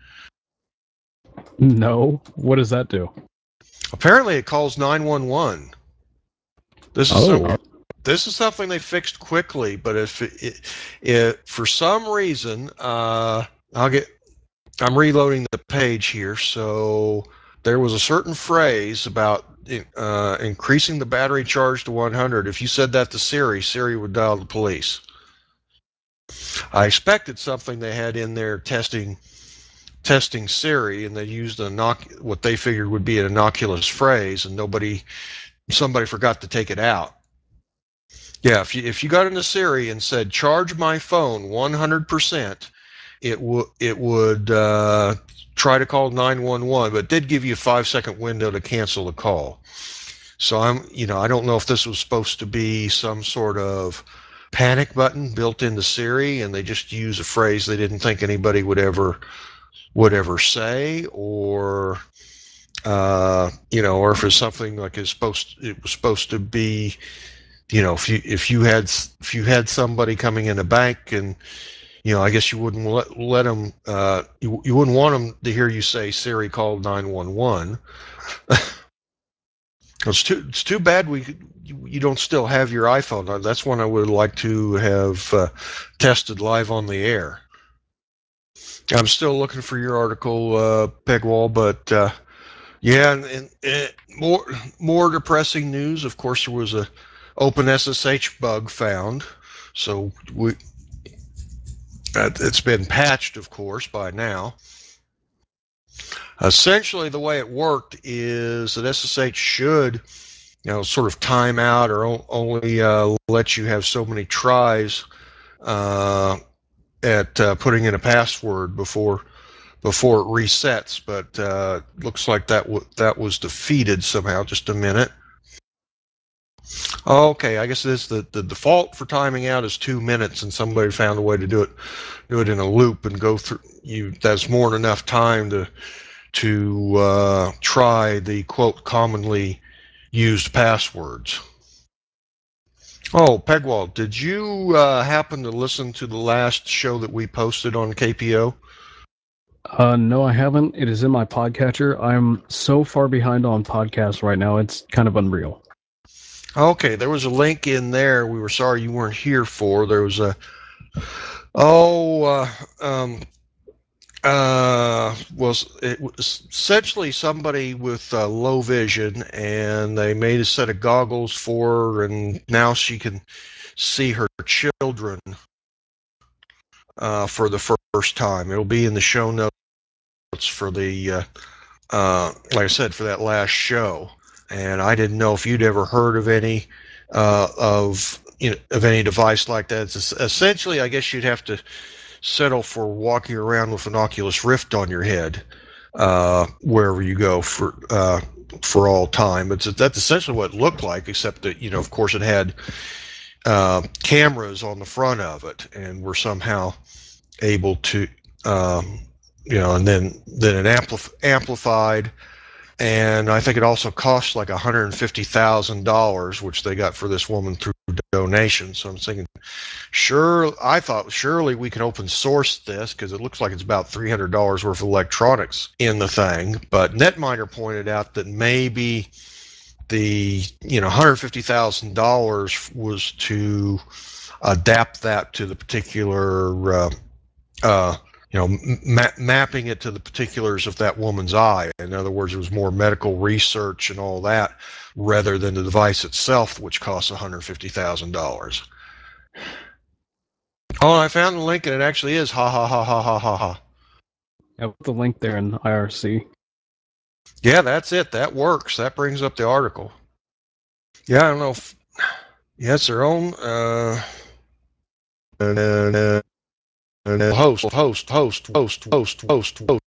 No, what does that do? Apparently, it calls nine one one. This is Oh, some, this is something they fixed quickly, but if it, it, it for some reason, uh, I'll get. I'm reloading the page here. So there was a certain phrase about uh, increasing the battery charge to one hundred. If you said that to Siri, Siri would dial the police. I expected something they had in there testing testing Siri, and they used a innoc- what they figured would be an innocuous phrase, and nobody somebody forgot to take it out. Yeah, if you if you got into Siri and said charge my phone one hundred percent, it would it would uh, try to call nine one one, but it did give you a five second window to cancel the call. So I'm you know I don't know if this was supposed to be some sort of panic button built into Siri, and they just use a phrase they didn't think anybody would ever would ever say, or uh, you know, or if it's something like it's supposed it was supposed to be, you know, if you if you had if you had somebody coming in a bank, and you know, I guess you wouldn't let let them uh, you you wouldn't want them to hear you say Siri called nine one one. It's too it's too bad we you, you don't still have your iPhone. That's one I would like to have uh, tested live on the air. I'm still looking for your article, uh, Pegwall, but uh, yeah, and, and, and more more depressing news. Of course, there was a open S S H bug found, so we uh, it's been patched, of course, by now. Essentially, the way it worked is that S S H should, you know, sort of time out or only uh, let you have so many tries uh, at uh, putting in a password before before it resets. But uh, looks like that w- that was defeated somehow. Just a minute. Okay, I guess this the the default for timing out is two minutes, and somebody found a way to do it do it in a loop and go through. You that's more than enough time to to uh, try the quote commonly used passwords. Oh, Pegwald, did you uh, happen to listen to the last show that we posted on K P O? Uh, no, I haven't. It is in my podcatcher. I'm so far behind on podcasts right now. It's kind of unreal. Okay, there was a link in there. We were sorry you weren't here for. There was a oh uh, um, uh, was it was essentially somebody with uh, low vision, and they made a set of goggles for her, and now she can see her children uh, for the first time. It'll be in the show notes for the uh, uh, like I said, for that last show. And I didn't know if you'd ever heard of any uh, of you know of any device like that. It's essentially, I guess you'd have to settle for walking around with an Oculus Rift on your head uh, wherever you go for uh, for all time. It's that's essentially what it looked like, except that you know, of course, it had uh, cameras on the front of it, and were somehow able to, um, you know, and then then it ampli- amplified. And I think it also cost like one hundred fifty thousand dollars, which they got for this woman through donation. So I'm thinking, sure, I thought surely we can open source this because it looks like it's about three hundred dollars worth of electronics in the thing. But Netminer pointed out that maybe the you know one hundred fifty thousand dollars was to adapt that to the particular uh, uh, you know, ma- mapping it to the particulars of that woman's eye. In other words, it was more medical research and all that rather than the device itself, which costs one hundred fifty thousand dollars. Oh, I found the link, and it actually is ha ha ha ha ha ha ha. I put the link there in I R C. Yeah, that's it. That works. That brings up the article. Yeah, I don't know if yeah, it's their own uh, uh, uh, host, host, host, host, host, host, host.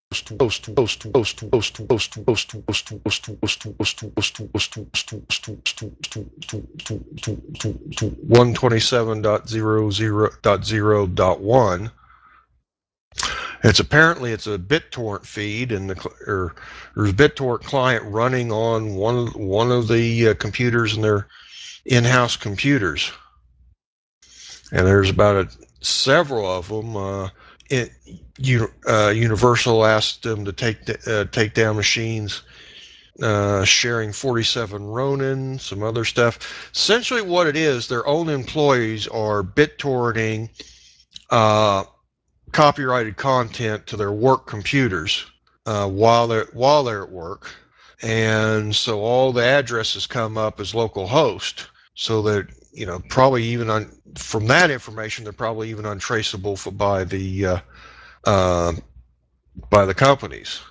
one twenty-seven dot zero zero dot zero dot one. It's apparently it's a BitTorrent feed, and the or there's a BitTorrent client running on one one of the uh, computers in their in-house computers, and there's about a, several of them. Uh, it, uh, Universal asked them to take uh, take down machines uh, sharing forty-seven Ronin, some other stuff. Essentially, what it is, their own employees are BitTorrenting uh, copyrighted content to their work computers uh, while they're while they're at work, and so all the addresses come up as local host, so that you know probably even on from that information they're probably even untraceable for, by the uh, uh, by the companies.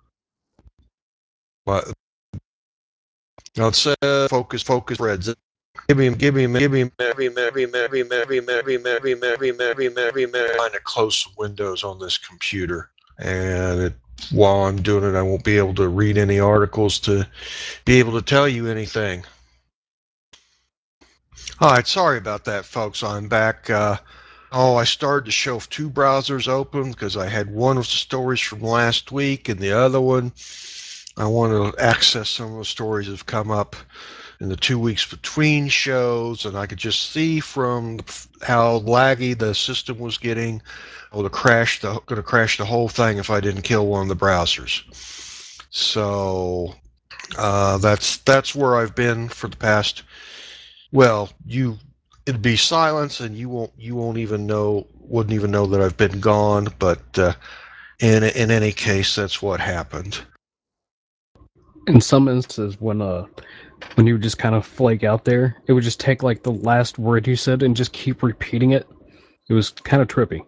But let's uh, focus focus threads. Give me, give me, give me, every minute, every minute, every minute, every minute, every minute, every minute, every minute, every minute, every minute. Trying to close some windows on this computer, and it, while I'm doing it, I won't be able to read any articles to be able to tell you anything. All right, sorry about that, folks. I'm back. Uh, oh, I started to show two browsers open because I had one of the stories from last week, and the other one, I want to access some of the stories that have come up in the two weeks between shows, and I could just see from how laggy the system was getting, I would have crashed the, going to crash the whole thing if I didn't kill one of the browsers. So uh, that's that's where I've been for the past. Well, you it'd be silence, and you won't you won't even know wouldn't even know that I've been gone. But uh, in in any case, that's what happened. In some instances, when uh when you would just kind of flake out there, it would just take like the last word you said and just keep repeating it. It was kind of trippy.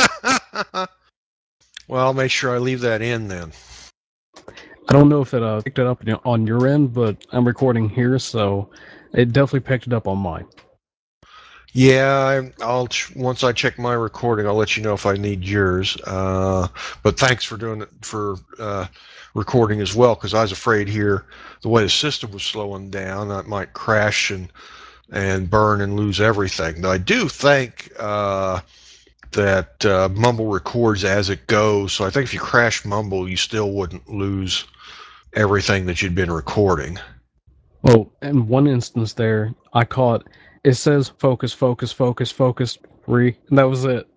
Well, I'll make sure I leave that in then. I don't know if it uh, picked it up on your end, but I'm recording here, so it definitely picked it up on mine. Yeah, I'll once I check my recording, I'll let you know if I need yours. Uh, but thanks for doing it for uh, recording as well, because I was afraid here the way the system was slowing down, I might crash and and burn and lose everything. But I do think uh, that uh, Mumble records as it goes, so I think if you crash Mumble, you still wouldn't lose everything that you'd been recording. Well, in one instance there, I caught it says focus, focus, focus, focus, re, and that was it.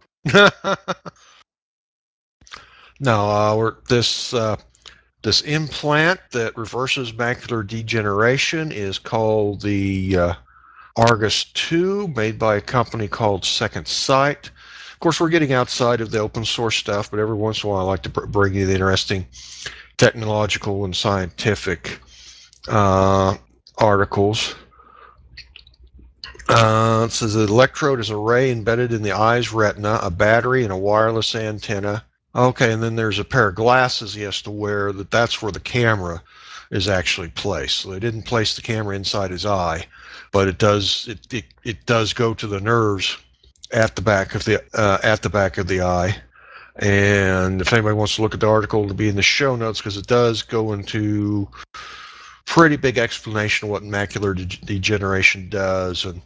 no, uh, we're, this uh, this implant that reverses macular degeneration is called the uh, Argus two, made by a company called Second Sight. Of course, we're getting outside of the open source stuff, but every once in a while I like to bring you the interesting technological and scientific uh, articles. Uh, it says the electrode is an array embedded in the eye's retina, a battery, and a wireless antenna. Okay, and then there's a pair of glasses he has to wear. That that's where the camera is actually placed. So they didn't place the camera inside his eye, but it does it it, it does go to the nerves at the back of the uh, at the back of the eye. And if anybody wants to look at the article, it'll be in the show notes because it does go into pretty big explanation of what macular de- degeneration does, and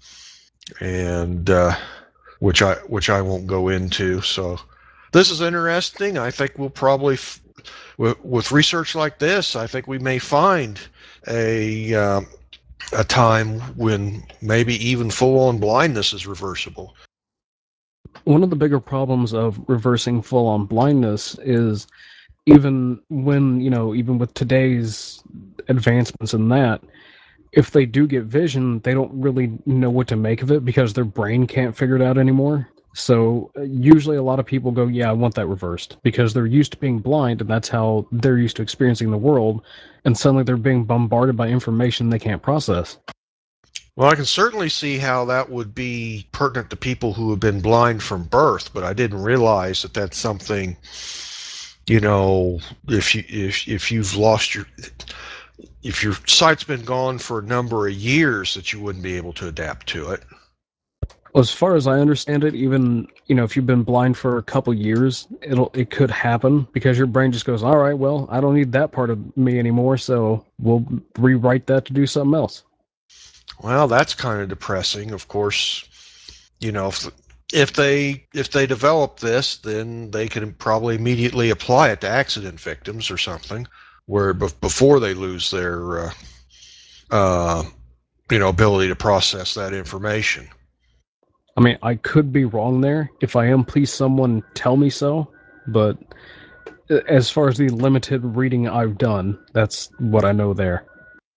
and uh, which I which I won't go into. So this is interesting. I think we'll probably, f- with, with research like this, I think we may find a um, a time when maybe even full-on blindness is reversible. One of the bigger problems of reversing full-on blindness is even when, you know, even with today's advancements in that, if they do get vision, they don't really know what to make of it because their brain can't figure it out anymore. So uh, usually a lot of people go, yeah, I want that reversed because they're used to being blind and that's how they're used to experiencing the world. And suddenly they're being bombarded by information they can't process. Well, I can certainly see how that would be pertinent to people who have been blind from birth, but I didn't realize that that's something, you know, if you if if you've lost your if your sight's been gone for a number of years, that you wouldn't be able to adapt to it. As far as I understand it, even, you know, if you've been blind for a couple years, it'll it could happen because your brain just goes, all right, well, I don't need that part of me anymore, so we'll rewrite that to do something else. Well, that's kind of depressing. Of course, you know, if, if they if they develop this, then they can probably immediately apply it to accident victims or something, where before they lose their uh, uh, you know ability to process that information. I mean, I could be wrong there. If I am, please someone tell me so. But as far as the limited reading I've done, that's what I know there.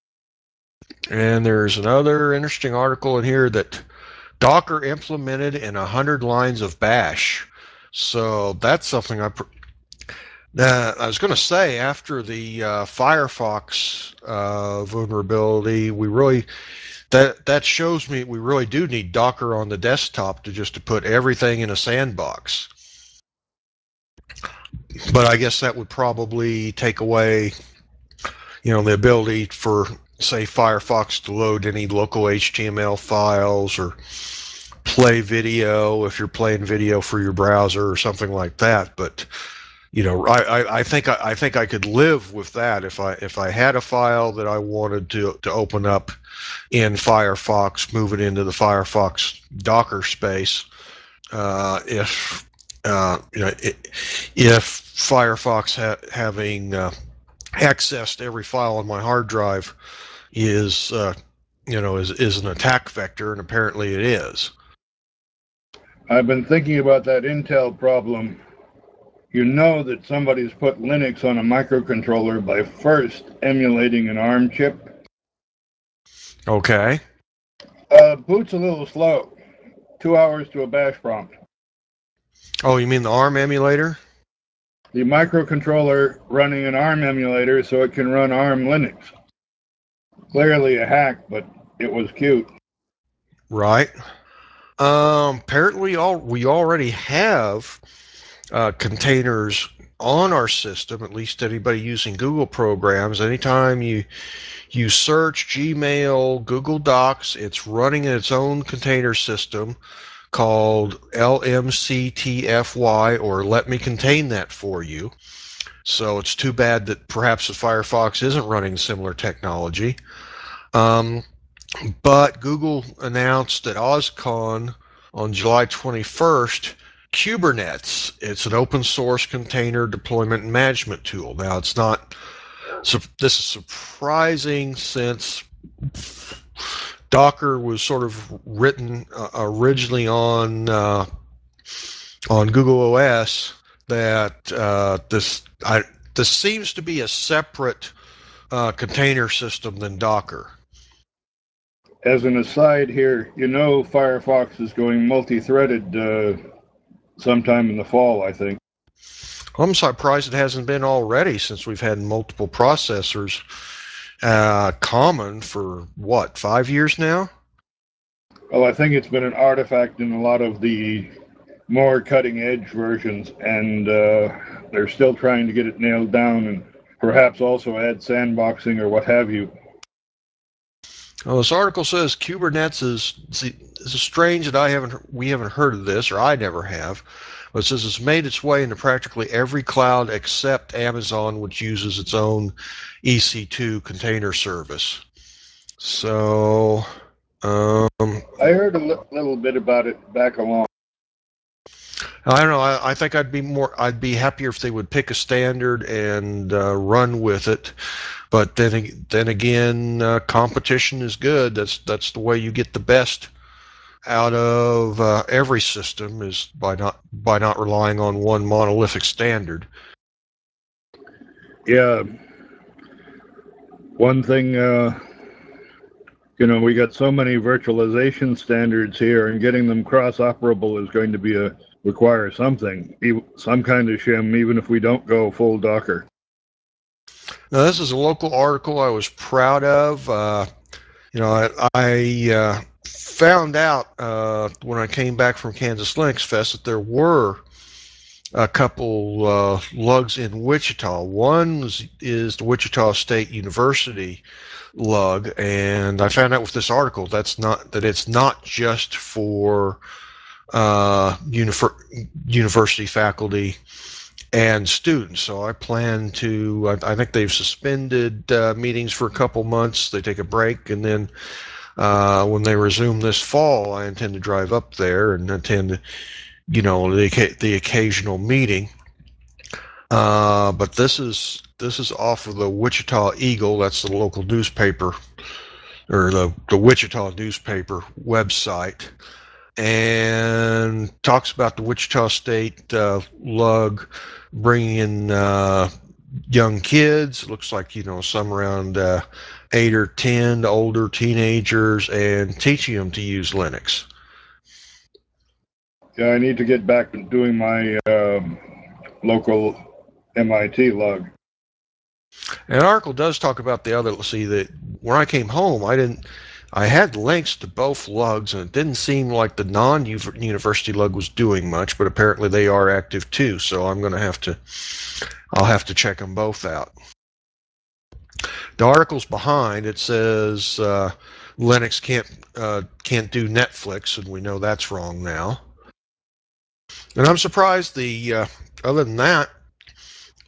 And there's another interesting article in here that Docker implemented in a hundred lines of Bash. So that's something I. Pr- uh, I was going to say after the uh, Firefox uh, vulnerability, we really that that shows me we really do need Docker on the desktop to just to put everything in a sandbox. But I guess that would probably take away, you know, the ability for, say, Firefox to load any local H T M L files or play video if you're playing video for your browser or something like that. But you know, I, I, I think I, I think I could live with that if I if I had a file that I wanted to to open up in Firefox, move it into the Firefox Docker space. Uh, if uh, you know, if Firefox ha- having uh, accessed every file on my hard drive is uh, you know is is an attack vector, and apparently it is. I've been thinking about that Intel problem. You know that somebody's put Linux on a microcontroller by first emulating an ARM chip. Okay. Uh, boot's a little slow. Two hours to a bash prompt. Oh, you mean the ARM emulator? The microcontroller running an ARM emulator so it can run ARM Linux. Clearly a hack, but it was cute. Right. Um, apparently, all we already have uh, containers on our system. At least anybody using Google programs. Anytime you you search Gmail, Google Docs, it's running its own container system called L M C T F Y, or Let Me Contain That For You. So it's too bad that perhaps the Firefox isn't running similar technology. Um, but Google announced at OSCON on July twenty-first Kubernetes. It's an open source container deployment and management tool. Now, it's not, so this is surprising since Docker was sort of written uh, originally on uh, on Google O S. That uh, this I, this seems to be a separate uh, container system than Docker. As an aside here, you know Firefox is going multi-threaded uh, sometime in the fall, I think. I'm surprised it hasn't been already, since we've had multiple processors uh, common for, what, five years now? Well, I think it's been an artifact in a lot of the more cutting-edge versions, and uh, they're still trying to get it nailed down and perhaps also add sandboxing or what have you. Well, this article says Kubernetes is, see, it's strange that I haven't we haven't heard of this, or I never have. But it says it's made its way into practically every cloud except Amazon, which uses its own E C two container service. So, um, I heard a li- little bit about it back along. I don't know. I, I think I'd be more. I'd be happier if they would pick a standard and uh, run with it. But then, then again, uh, competition is good. That's that's the way you get the best out of uh, every system, is by not by not relying on one monolithic standard. Yeah, one thing, uh, you know, we got so many virtualization standards here, and getting them cross-operable is going to be a require something, some kind of shim, even if we don't go full Docker. Now, this is a local article I was proud of. Uh, you know, I, I uh, found out uh, when I came back from Kansas Linux Fest that there were a couple uh, lugs in Wichita. One was, is the Wichita State University lug, and I found out with this article that's not that it's not just for uh, univer- university faculty and students. So I plan to. I, I think they've suspended uh, meetings for a couple months. They take a break, and then uh, when they resume this fall, I intend to drive up there and attend, you know, the the occasional meeting. Uh, but this is this is off of the Wichita Eagle. That's the local newspaper, or the the Wichita newspaper website, and talks about the Wichita State uh, lug bringing in uh, young kids. Looks like, you know, some around uh, eight or ten, older teenagers, and teaching them to use Linux. Yeah, I need to get back to doing my uh, local M I T lug. And the article does talk about the other. See, that when I came home, I didn't. I had links to both lugs, and it didn't seem like the non-university lug was doing much, but apparently they are active too. So I'm going to have to. I'll have to check them both out. The article's behind. It says uh, Linux can't uh, can't do Netflix, and we know that's wrong now. And I'm surprised the. Uh, other than that,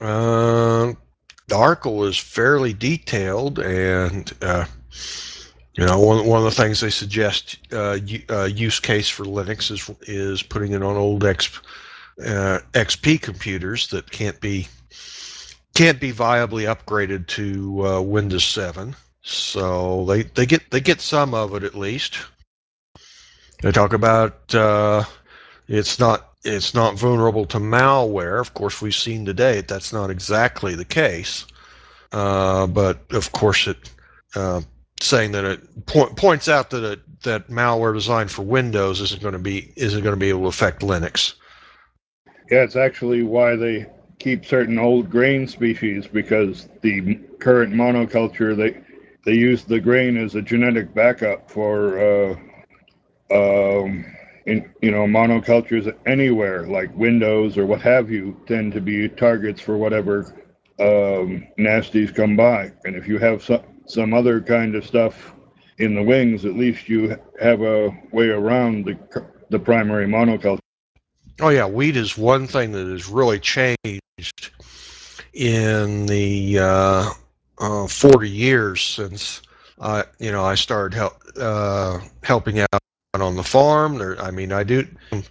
Uh, the article is fairly detailed, and uh, you know, one one of the things they suggest uh, uh, use case for Linux is is putting it on old X, uh, X P computers that can't be can't be viably upgraded to uh, Windows seven. So they, they get they get some of it at least. They talk about uh, it's not it's not vulnerable to malware. Of course, we've seen today that's not exactly the case. Uh, but of course, it uh, saying that it point, points out that it, that malware designed for Windows isn't going to be isn't going to be able to affect Linux. Yeah, it's actually why they keep certain old grain species, because the current monoculture, they they use the grain as a genetic backup for uh, um, in, you know, monocultures anywhere like Windows or what have you tend to be targets for whatever um, nasties come by. And if you have some some other kind of stuff in the wings, at least you have a way around the the primary monoculture. Oh yeah, wheat is one thing that has really changed in the uh, uh, forty years since I, you know, I started help, uh, helping out on the farm. There, I mean, I do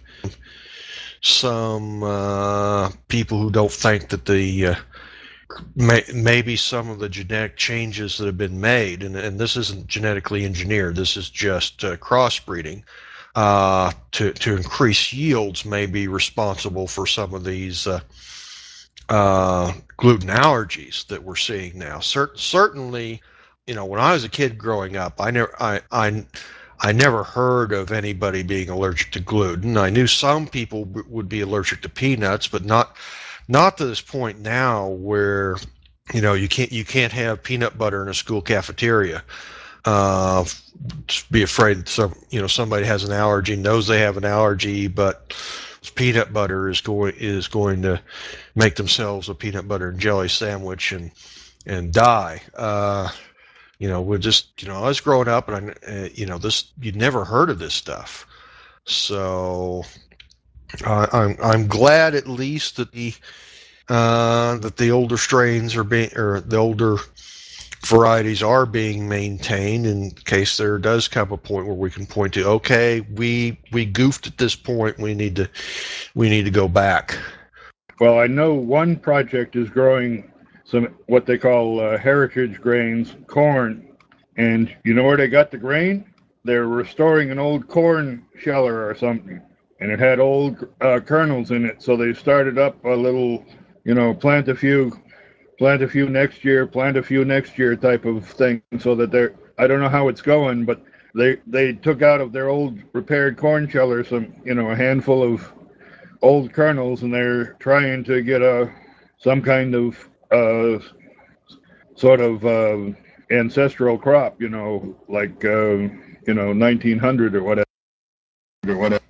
some uh, people who don't think that the uh, may, maybe some of the genetic changes that have been made, and, and this isn't genetically engineered. This is just uh, crossbreeding. Uh, to to increase yields may be responsible for some of these uh, uh, gluten allergies that we're seeing now. Cer- certainly, you know, when I was a kid growing up, I never, I, I, I never heard of anybody being allergic to gluten. I knew some people b- would be allergic to peanuts, but not, not to this point now where, you know, you can't, you can't have peanut butter in a school cafeteria. Uh, just be afraid that some, you know, somebody has an allergy, knows they have an allergy, but peanut butter is going is going to make themselves a peanut butter and jelly sandwich and and die. Uh, you know, we're just, you know, I was growing up and I, uh, you know, this you'd never heard of this stuff. So uh, I'm I'm glad at least that the uh, that the older strains are being or the older varieties are being maintained in case there does come a point where we can point to, okay, we we goofed at this point, we need to we need to go back. Well, I know one project is growing some what they call uh, heritage grains, corn, and you know where they got the grain? They're restoring an old corn sheller or something, and it had old uh, kernels in it. So they started up a little, you know, plant a few, plant a few next year, plant a few next year type of thing. So that they're, I don't know how it's going, but they they took out of their old repaired corn sheller some, you know, a handful of old kernels, and they're trying to get a some kind of uh, sort of uh, ancestral crop, you know, like uh, you know nineteen hundred or whatever. Or whatever.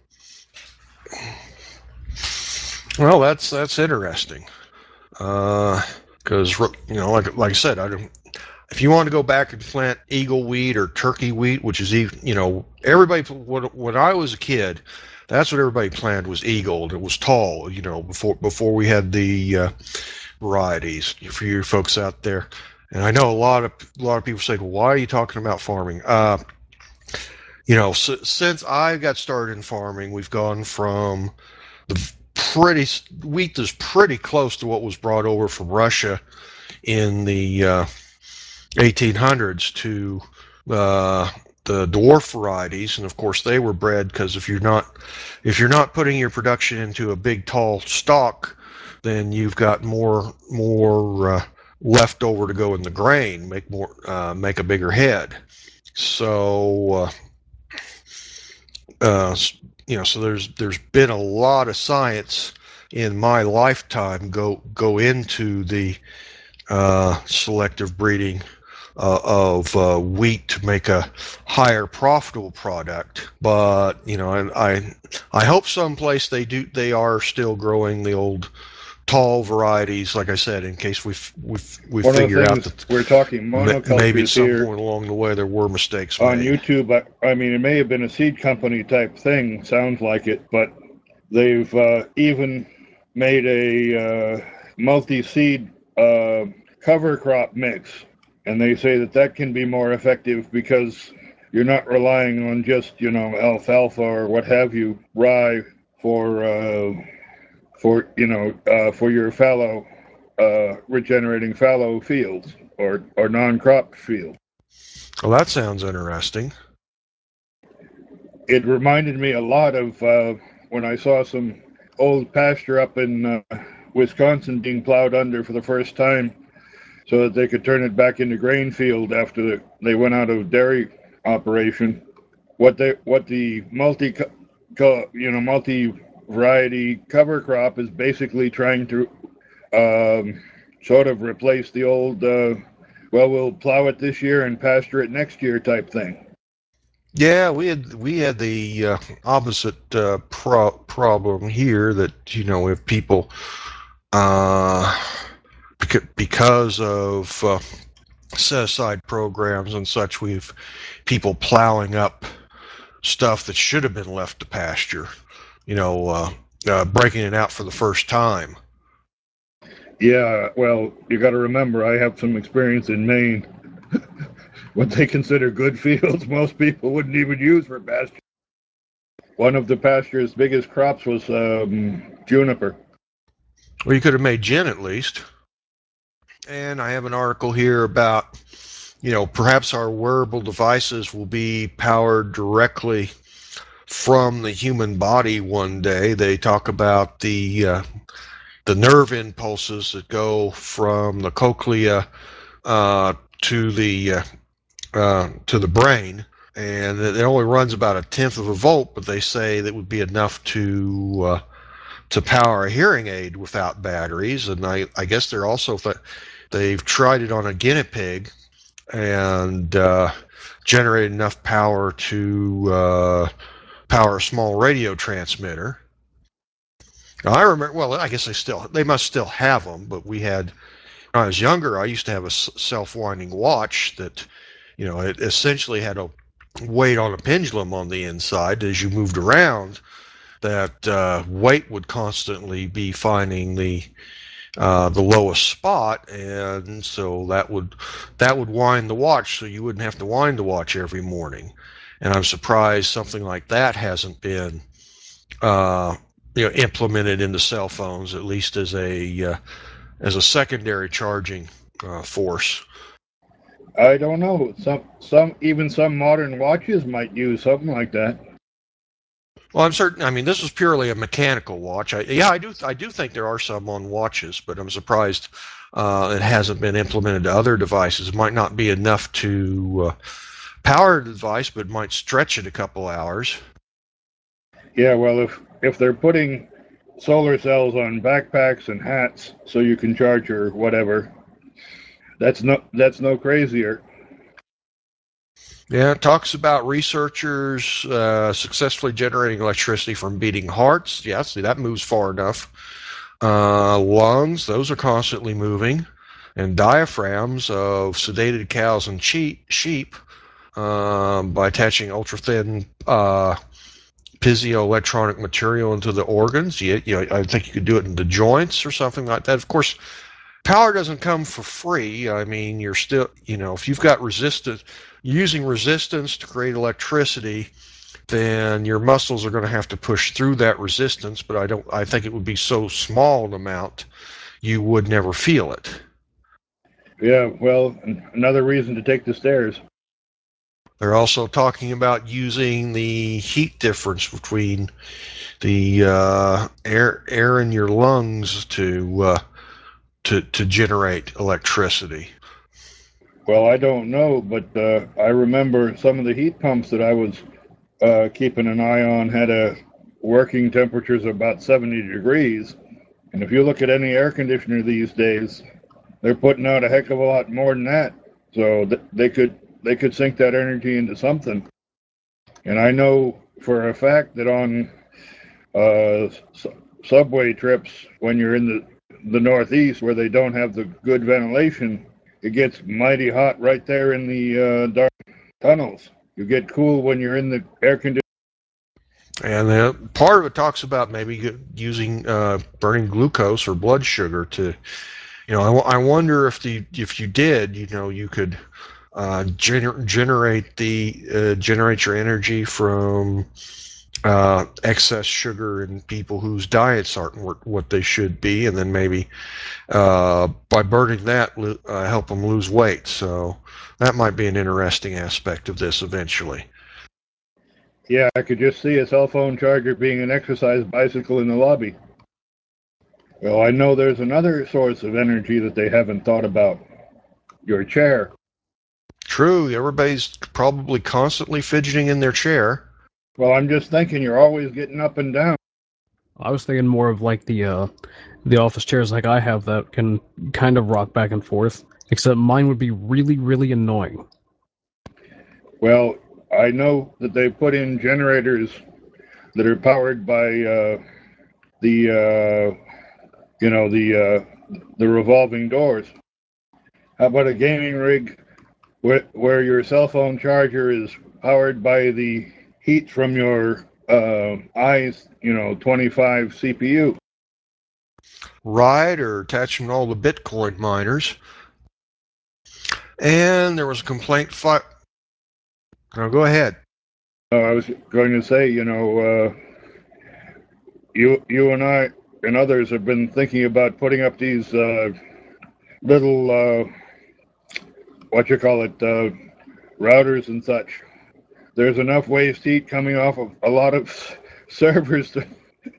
Well, that's that's interesting. Because uh, you know, like like I said, I don't. If you want to go back and plant eagle wheat or turkey wheat, which is even, you know, everybody when, when I was a kid, that's what everybody planted was eagle. And it was tall, you know, before before we had the uh, varieties for you folks out there. And I know a lot of a lot of people say, well, "Why are you talking about farming?" Uh, you know, so, since I got started in farming, we've gone from the pretty wheat is pretty close to what was brought over from Russia in the uh, eighteen hundreds to uh, the dwarf varieties, and of course they were bred because if you're not if you're not putting your production into a big tall stalk, then you've got more more uh, left over to go in the grain, make more uh, make a bigger head. So uh, uh, you know, so there's there's been a lot of science in my lifetime go go into the uh, selective breeding uh, of uh, wheat to make a higher profitable product. But you know, and I I hope someplace they do they are still growing the old tall varieties, like I said, in case we we we One of the figure out things that we're talking maybe at monocultures some here point along the way there were mistakes on made. YouTube. I, I mean, it may have been a seed company type thing, sounds like it, but they've uh, even made a uh, multi-seed uh, cover crop mix, and they say that that can be more effective because you're not relying on just, you know, alfalfa or what have you, rye for uh, for you know uh, for your fallow uh, regenerating fallow fields or or non-crop fields. Well, that sounds interesting. It reminded me a lot of uh, when I saw some old pasture up in uh, Wisconsin being plowed under for the first time so that they could turn it back into grain field after they went out of dairy operation. What they what the multi you know multi variety cover crop is basically trying to um, sort of replace the old uh, well, we'll plow it this year and pasture it next year type thing. Yeah, we had we had the uh, opposite uh, pro- problem here that, you know, if people uh, because of uh, set aside programs and such, we've people plowing up stuff that should have been left to pasture, you know, uh, uh, breaking it out for the first time. Yeah, well, you got to remember, I have some experience in Maine. What they consider good fields, most people wouldn't even use for pasture. One of the pasture's biggest crops was um, juniper. Well, you could have made gin at least. And I have an article here about, you know, perhaps our wearable devices will be powered directly from the human body one day. They talk about the uh, the nerve impulses that go from the cochlea uh, to the uh, uh, to the brain, and it only runs about a tenth of a volt, but they say that would be enough to uh, to power a hearing aid without batteries. And I, I guess they're also th- they've tried it on a guinea pig and uh, generated enough power to uh, power a small radio transmitter. Now, I remember, well, I guess they still, they must still have them, but we had, when I was younger, I used to have a self-winding watch that, you know, it essentially had a weight on a pendulum on the inside. As you moved around, that uh, weight would constantly be finding the uh, the lowest spot, and so that would that would wind the watch, so you wouldn't have to wind the watch every morning. And I'm surprised something like that hasn't been uh, you know implemented into cell phones, at least as a uh, as a secondary charging uh, force. I don't know. Some some even some modern watches might use something like that. Well, I'm certain. I mean, this was purely a mechanical watch. I, yeah, I do. I do think there are some on watches, but I'm surprised uh, it hasn't been implemented to other devices. It might not be enough to uh, power the device, but might stretch it a couple hours. Yeah, well, if if they're putting solar cells on backpacks and hats so you can charge your whatever, that's no that's no crazier. Yeah, it talks about researchers uh, successfully generating electricity from beating hearts. Yeah, see, that moves far enough. Uh, lungs, those are constantly moving. And diaphragms of sedated cows and sheep um, by attaching ultra-thin uh, piezoelectronic material into the organs. You, you know, I think you could do it in the joints or something like that. Of course, power doesn't come for free. I mean, you're still, you know, if you've got resistance, using resistance to create electricity, then your muscles are going to have to push through that resistance. But I don't. I think it would be so small an amount you would never feel it. Yeah, well, another reason to take the stairs. They're also talking about using the heat difference between the uh, air air in your lungs to uh, to to generate electricity. Well, I don't know, but uh, I remember some of the heat pumps that I was uh, keeping an eye on had a working temperatures of about seventy degrees. And if you look at any air conditioner these days, they're putting out a heck of a lot more than that. So th- they could they could sink that energy into something. And I know for a fact that on uh, su- subway trips, when you're in the the Northeast where they don't have the good ventilation, it gets mighty hot right there in the uh, dark tunnels. You get cool when you're in the air conditioning. And the, part of it talks about maybe using uh, burning glucose or blood sugar to, you know, I, I wonder if the if you did, you know, you could uh, gener- generate the uh, generate your energy from uh, excess sugar in people whose diets aren't what they should be, and then maybe uh, by burning that uh, help them lose weight. So that might be an interesting aspect of this eventually. Yeah, I could just see a cell phone charger being an exercise bicycle in the lobby. Well, I know there's another source of energy that they haven't thought about. Your chair. True, everybody's probably constantly fidgeting in their chair. Well, I'm just thinking you're always getting up and down. I was thinking more of like the uh, the office chairs like I have that can kind of rock back and forth, except mine would be really, really annoying. Well, I know that they put in generators that are powered by uh, the, uh, you know, the uh, the revolving doors. How about a gaming rig where, where your cell phone charger is powered by the heat from your uh, eyes, you know, twenty-five C P U? Right, or attaching all the Bitcoin miners. And there was a complaint. Fi- no, go ahead. Uh, I was going to say, you know, uh, you you and I and others have been thinking about putting up these uh, little uh, what you call it uh, routers and such. There's enough waste heat coming off of a lot of servers to,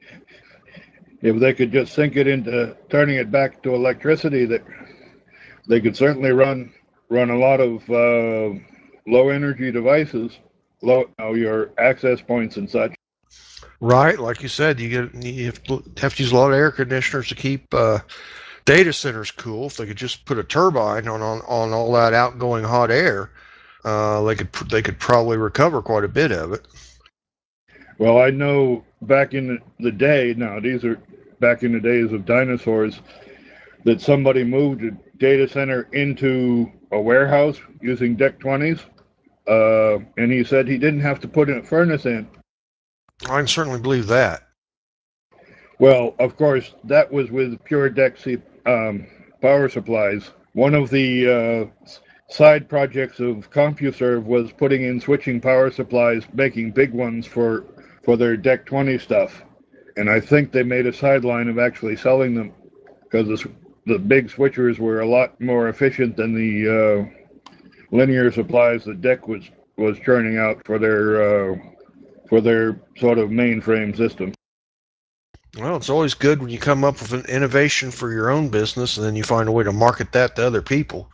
if they could just sink it into turning it back to electricity, that they could certainly run run a lot of uh, low energy devices, low you know, your access points and such. Right, like you said, you get you have to use a lot of air conditioners to keep uh, data centers cool. If they could just put a turbine on on, on all that outgoing hot air, uh, they could they could probably recover quite a bit of it. Well, I know back in the day, now these are back in the days of dinosaurs, that somebody moved a data center into a warehouse using D E C twenties, uh, and he said he didn't have to put a furnace in. I can certainly believe that. Well, of course, that was with pure D E C um, power supplies. One of the uh, side projects of CompuServe was putting in switching power supplies, making big ones for, for their D E C twenty stuff. And I think they made a sideline of actually selling them because the, the big switchers were a lot more efficient than the uh, linear supplies that D E C was, was churning out for their uh, for their sort of mainframe system. Well, it's always good when you come up with an innovation for your own business and then you find a way to market that to other people.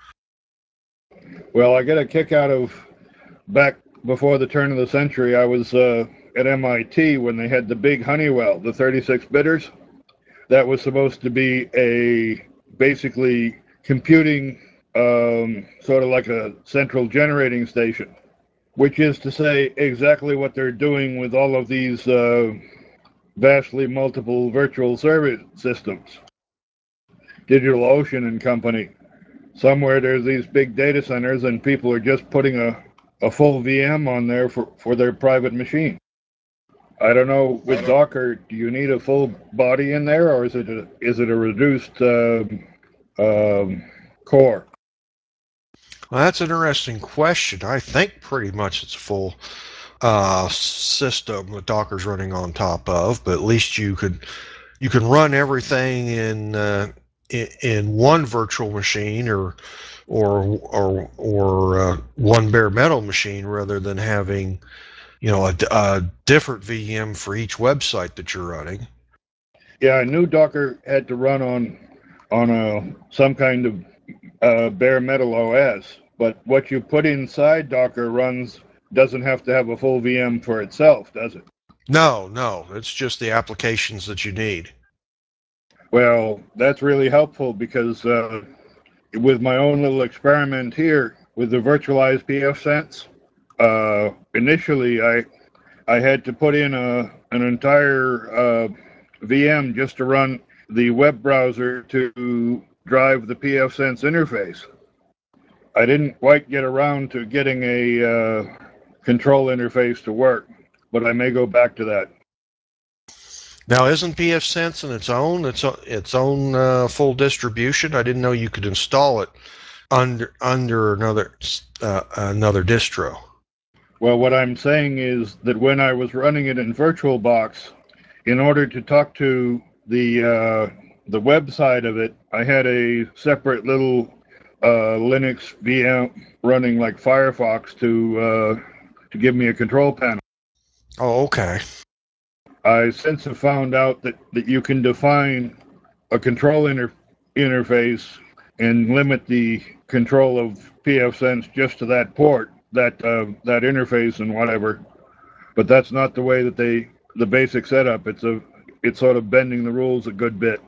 Well, I get a kick out of back before the turn of the century. I was uh, at M I T when they had the big Honeywell, the thirty-six bitters. That was supposed to be a basically computing, um, sort of like a central generating station, which is to say exactly what they're doing with all of these uh, vastly multiple virtual server systems. DigitalOcean and company. Somewhere there's these big data centers and people are just putting a, a full V M on there for, for their private machine. I don't know, with Docker, do you need a full body in there or is it a, is it a reduced uh, um, core? Well, that's an interesting question. I think pretty much it's a full uh, system that Docker's running on top of, but at least you could you can run everything in uh, in, in one virtual machine or or or or uh, one bare metal machine rather than having you know a, a different V M for each website that you're running. Yeah, I knew Docker had to run on on a some kind of uh, bare metal O S, but what you put inside Docker runs doesn't have to have a full V M for itself, does it? No, no, it's just the applications that you need. Well, that's really helpful because uh, with my own little experiment here with the virtualized pfSense, uh, initially I I had to put in a an entire uh, V M just to run the web browser to drive the pfSense interface. I didn't quite get around to getting a uh, control interface to work, but I may go back to that. Now, isn't pfSense in its own its its own uh, full distribution? I didn't know you could install it under under another uh, another distro. Well, what I'm saying is that when I was running it in VirtualBox, in order to talk to the uh, the website of it, I had a separate little uh, Linux V M running like Firefox to uh, to give me a control panel. Oh, okay. I since have found out that, that you can define a control inter- interface and limit the control of pfSense just to that port, that uh, that interface and whatever. But that's not the way that they the basic setup. It's a it's sort of bending the rules a good bit.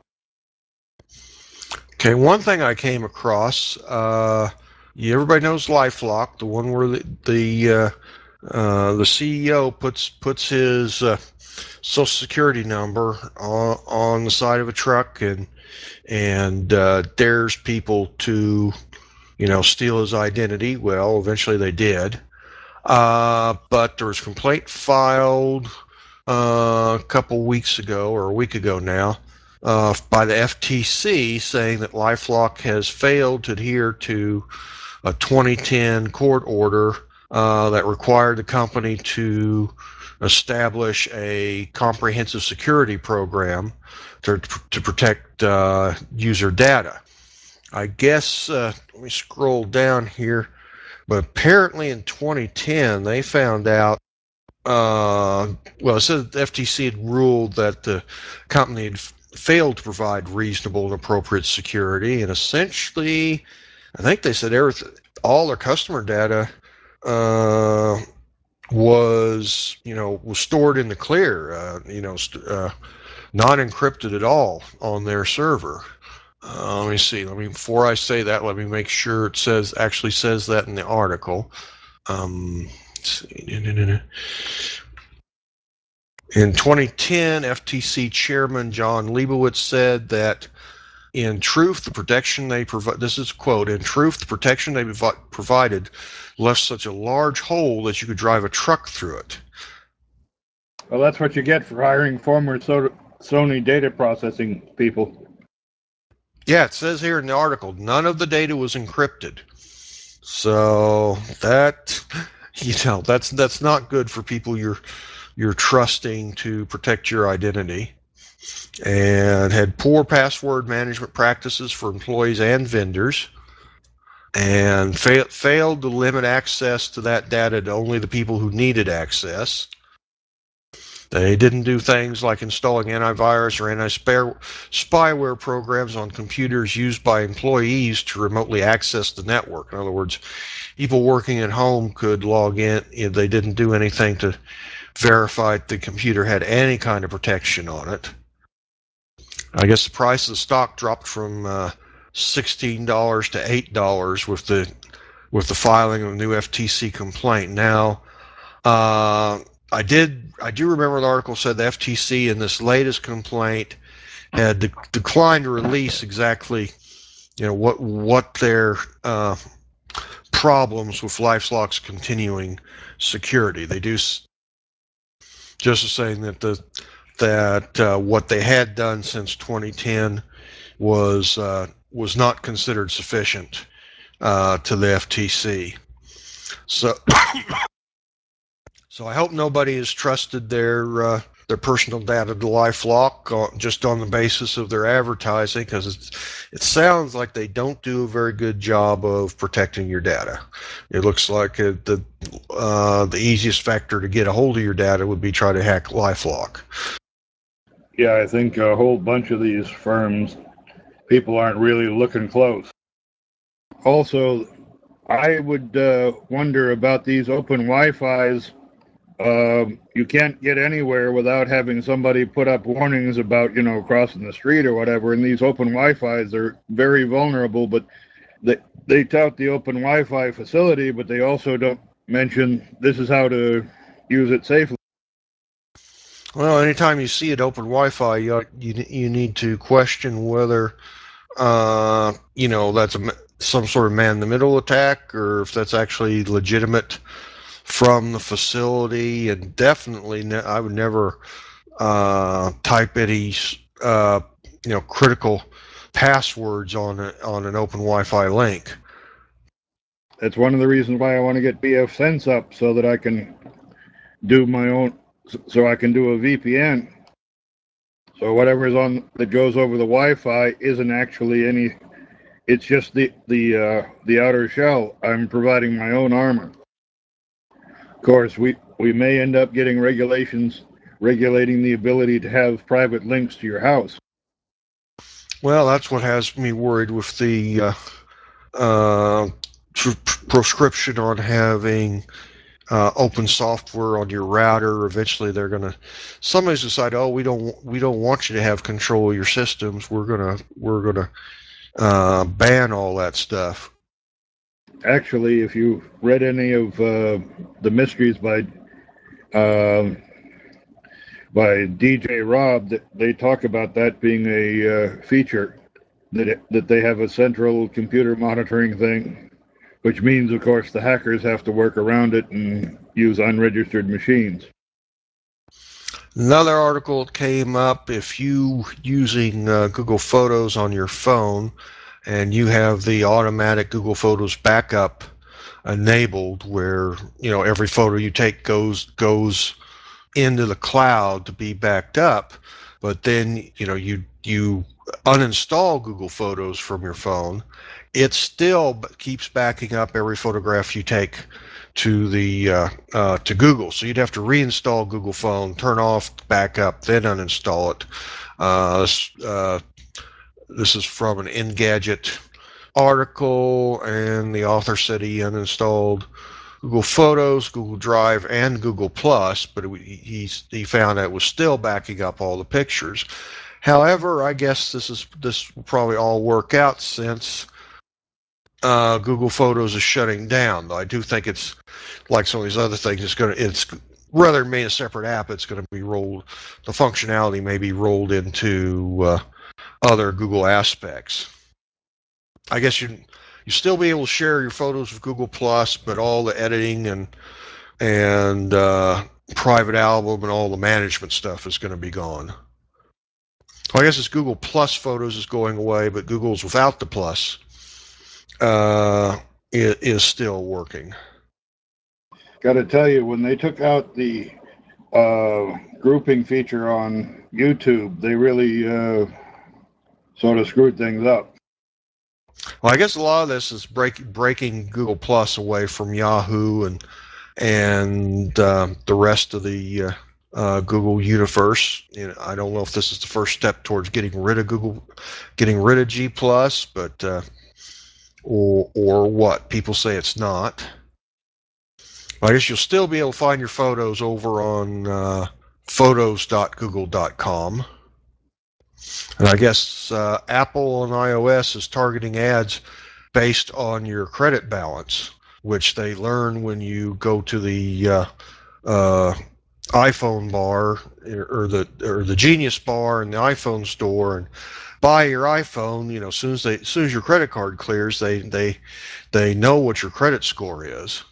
Okay, one thing I came across, uh, yeah, everybody knows LifeLock, the one where the the, uh, uh, the C E O puts puts his uh, social security number on, on the side of a truck and and uh, dares people to, you know, steal his identity. Well, eventually they did, uh, but there was a complaint filed uh, a couple weeks ago or a week ago now uh, by the F T C saying that LifeLock has failed to adhere to a twenty ten court order uh, that required the company to establish a comprehensive security program to, to protect uh, user data. I guess, uh, let me scroll down here, but apparently in twenty ten they found out uh, well, it said the F T C had ruled that the company had f- failed to provide reasonable and appropriate security, and essentially, I think they said everything, all their customer data uh, was, you know, was stored in the clear, uh, you know, st- uh, not encrypted at all on their server. Uh, let me see. Let me before I say that, let me make sure it says actually says that in the article. Um, let's see. In twenty ten, F T C Chairman John Leibowitz said that in truth, the protection they provide, this is a quote, in truth, the protection they provi- provided left such a large hole that you could drive a truck through it. Well, that's what you get for hiring former so- Sony data processing people. Yeah, it says here in the article, none of the data was encrypted. So that, you know, that's that's not good for people you're you're trusting to protect your identity. And had poor password management practices for employees and vendors, and fa- failed to limit access to that data to only the people who needed access. They didn't do things like installing antivirus or anti-spyware programs on computers used by employees to remotely access the network. In other words, people working at home could log in. They didn't do anything to verify the computer had any kind of protection on it. I guess the price of the stock dropped from uh, sixteen dollars to eight dollars with the with the filing of a new F T C complaint. Now, uh, I did I do remember the article said the F T C in this latest complaint had de- declined to release exactly, you know, what what their uh, problems with LifeLock's continuing security. They do s- just saying that the that uh, what they had done since twenty ten was uh, was not considered sufficient uh, to the F T C. So, so I hope nobody has trusted their uh, their personal data to LifeLock uh, just on the basis of their advertising, because it sounds like they don't do a very good job of protecting your data. It looks like uh, the uh, the easiest factor to get a hold of your data would be try to hack LifeLock. Yeah, I think a whole bunch of these firms, people aren't really looking close. Also, I would uh, wonder about these open Wi-Fi's. Uh, you can't get anywhere without having somebody put up warnings about, you know, crossing the street or whatever. And these open Wi-Fi's are very vulnerable, but they, they tout the open Wi-Fi facility, but they also don't mention this is how to use it safely. Well, anytime you see it open Wi-Fi, you you, you need to question whether uh, you know that's a, some sort of man-in-the-middle attack, or if that's actually legitimate from the facility. And definitely, ne- I would never uh, type any uh, you know critical passwords on a, on an open Wi-Fi link. That's one of the reasons why I want to get pfSense up, so that I can do my own, so I can do a V P N. So whatever is on that goes over the Wi-Fi isn't actually any. It's just the the uh, the outer shell. I'm providing my own armor. Of course, we we may end up getting regulations regulating the ability to have private links to your house. Well, that's what has me worried with the uh, uh, tr- prescription on having uh, open software on your router. Eventually, they're gonna somebody's decide, oh, we don't we don't want you to have control of your systems. We're gonna we're gonna uh, ban all that stuff. Actually, if you read any of uh, the mysteries by uh, by D J Rob, they talk about that being a uh, feature, that it, that they have a central computer monitoring thing, which means, of course, the hackers have to work around it and use unregistered machines. Another article came up. If you using uh, Google Photos on your phone and you have the automatic Google Photos backup enabled, where you know every photo you take goes goes into the cloud to be backed up, but then you know you you uninstall Google Photos from your phone, it still keeps backing up every photograph you take to the uh, uh, to Google. So you'd have to reinstall Google Phone, turn off backup, then uninstall it. Uh, this, uh, this is from an Engadget article, and the author said he uninstalled Google Photos, Google Drive, and Google Plus, but he he found that it was still backing up all the pictures. However, I guess this is this will probably all work out since uh, Google Photos is shutting down. Though I do think it's like some of these other things. It's going to it's rather than being a separate app, it's going to be rolled. The functionality may be rolled into uh, other Google aspects. I guess you you still be able to share your photos with Google Plus, but all the editing and and uh, private album and all the management stuff is going to be gone. Well, I guess it's Google Plus Photos is going away, but Google's without the plus uh, is, is still working. Got to tell you, when they took out the uh, grouping feature on YouTube, they really uh, sort of screwed things up. Well, I guess a lot of this is break, breaking Google Plus away from Yahoo and and uh, the rest of the uh, uh, Google universe. You know, I don't know if this is the first step towards getting rid of Google, getting rid of G Plus, but uh, or or what people say it's not. I guess you'll still be able to find your photos over on uh, photos dot google dot com. And I guess uh, Apple on iOS is targeting ads based on your credit balance, which they learn when you go to the uh, uh, iPhone bar or the or the Genius bar in the iPhone store and buy your iPhone. You know, as soon as they, as soon as your credit card clears, they they they know what your credit score is.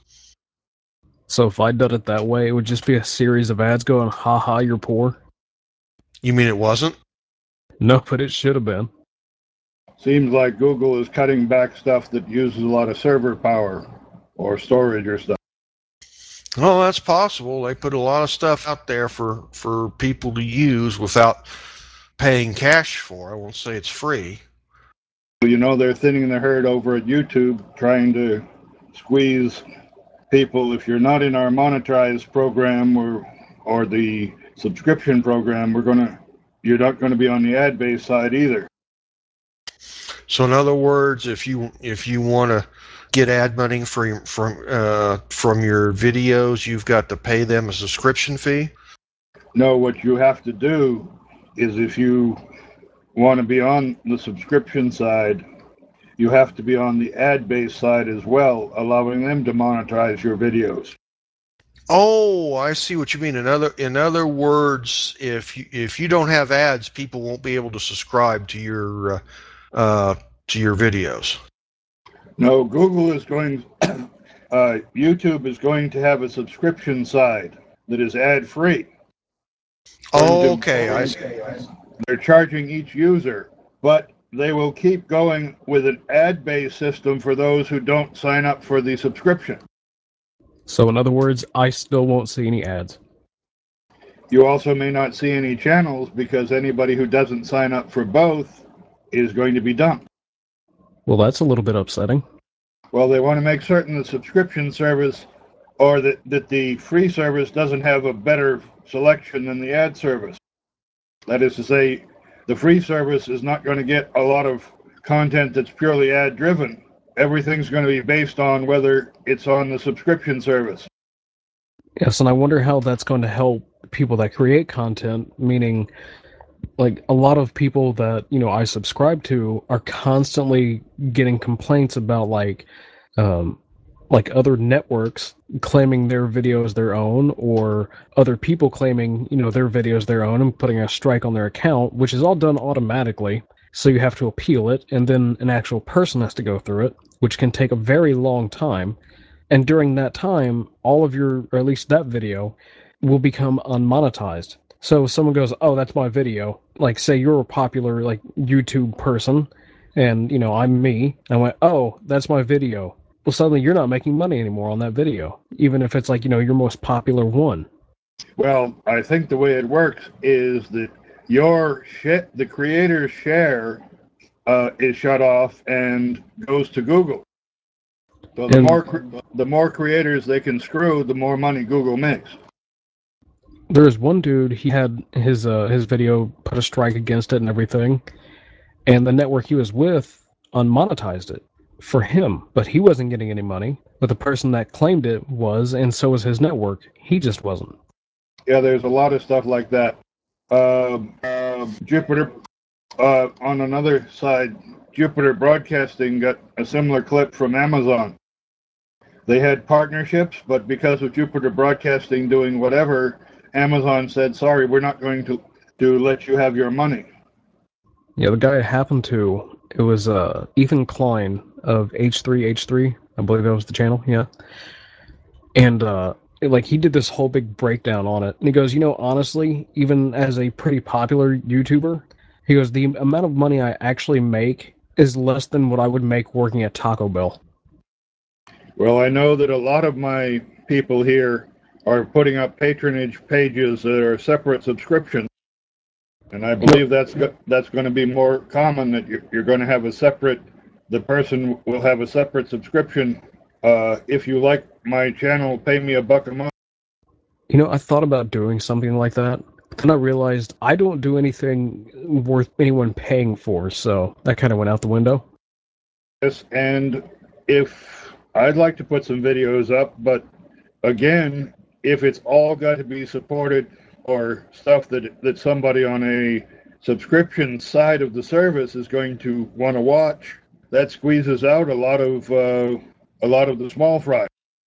So if I did it that way, it would just be a series of ads going, "Ha ha, you're poor." You mean it wasn't? No, but it should have been. Seems like Google is cutting back stuff that uses a lot of server power or storage or stuff. Well, that's possible. They put a lot of stuff out there for, for people to use without paying cash for. I won't say it's free. You know, they're thinning the herd over at YouTube, trying to squeeze people. If you're not in our monetized program or or the subscription program, we're gonna you're not going to be on the ad-based side either. So, in other words, if you if you want to get ad money from from uh, from your videos, you've got to pay them a subscription fee. No, what you have to do is, if you want to be on the subscription side, you have to be on the ad-based side as well, allowing them to monetize your videos. Oh, I see what you mean. In other in other words, if you, if you don't have ads, people won't be able to subscribe to your uh, uh, to your videos. No, Google is going. uh, YouTube is going to have a subscription side that is ad-free. Okay, I see. They're charging each user, but they will keep going with an ad-based system for those who don't sign up for the subscription. So in other words, I still won't see any ads. You also may not see any channels because anybody who doesn't sign up for both is going to be dumped. Well, that's a little bit upsetting. Well, they want to make certain the subscription service or that, that the free service doesn't have a better selection than the ad service. That is to say, the free service is not going to get a lot of content that's purely ad driven. Everything's going to be based on whether it's on the subscription service. Yes, and I wonder how that's going to help people that create content, meaning like a lot of people that, you know, I subscribe to are constantly getting complaints about like um like other networks claiming their videos their own, or other people claiming, you know, their videos their own and putting a strike on their account, which is all done automatically. So you have to appeal it, and then an actual person has to go through it, which can take a very long time. And during that time, all of your, or at least that video, will become unmonetized. So if someone goes, oh, that's my video, like say you're a popular like YouTube person, and you know, I'm me, and I went, oh, that's my video. Well, suddenly you're not making money anymore on that video, even if it's like, you know, your most popular one. Well, I think the way it works is that your sh- the creator's share uh, is shut off and goes to Google. So the And more cre- the more creators they can screw, the more money Google makes. there was one dude, he had his uh, his video put a strike against it and everything, and the network he was with unmonetized it for him, but he wasn't getting any money. But the person that claimed it was, and so was his network. He just wasn't. Yeah, there's a lot of stuff like that. Uh, uh, Jupiter, uh, on another side, Jupiter Broadcasting got a similar clip from Amazon. They had partnerships, but because of Jupiter Broadcasting doing whatever, Amazon said, sorry, we're not going to, to let you have your money. Yeah, the guy it happened to, it was uh, Ethan Klein of H three H three. I believe that was the channel, yeah. And uh, it, like he did this whole big breakdown on it. And he goes, you know, honestly, even as a pretty popular YouTuber, he goes, the amount of money I actually make is less than what I would make working at Taco Bell. Well, I know that a lot of my people here are putting up patronage pages that are separate subscriptions. And I believe that's go- that's going to be more common, that you're, you're going to have a separate, the person will have a separate subscription. Uh, if you like my channel, pay me a buck a month. You know, I thought about doing something like that, but then I realized I don't do anything worth anyone paying for, so that kind of went out the window. Yes, and if I'd like to put some videos up, but again, if it's all got to be supported or stuff that that somebody on a subscription side of the service is going to want to watch, that squeezes out a lot of uh, a lot of the small fry.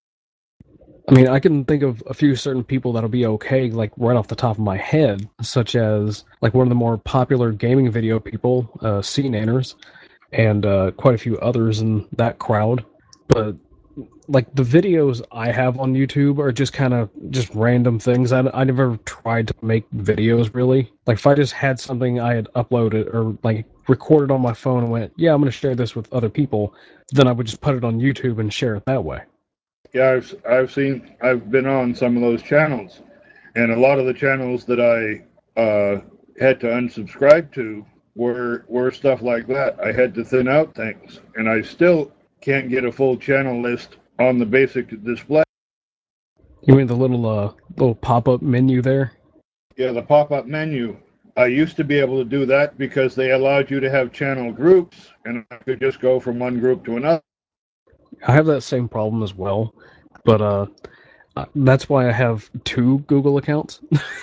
I mean, I can think of a few certain people that'll be okay, like right off the top of my head, such as like one of the more popular gaming video people, uh, CNanners, and uh, quite a few others in that crowd. But like the videos I have on YouTube are just kind of just random things. I, I never tried to make videos really. Like if I just had something I had uploaded or like recorded on my phone and went, yeah, I'm going to share this with other people, then I would just put it on YouTube and share it that way. Yeah, I've I've seen I've been on some of those channels, and a lot of the channels that I uh, had to unsubscribe to were were stuff like that. I had to thin out things, and I still can't get a full channel list on the basic display. You mean the little uh little pop-up menu there? Yeah, the pop-up menu. I used to be able to do that because they allowed you to have channel groups, and I could just go from one group to another. I have that same problem as well, but uh that's why I have two Google accounts.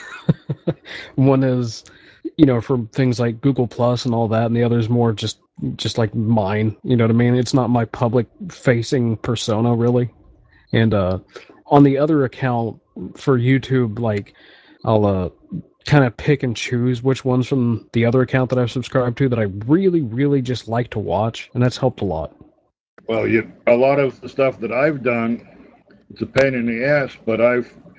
One is, you know, for things like Google Plus and all that, and the other is more just just like mine. You know what I mean? It's not my public facing persona really. And uh, on the other account for YouTube, like I'll uh, kind of pick and choose which ones from the other account that I've subscribed to that I really, really just like to watch, and that's helped a lot. Well, you, a lot of the stuff that I've done, it's a pain in the ass, but I've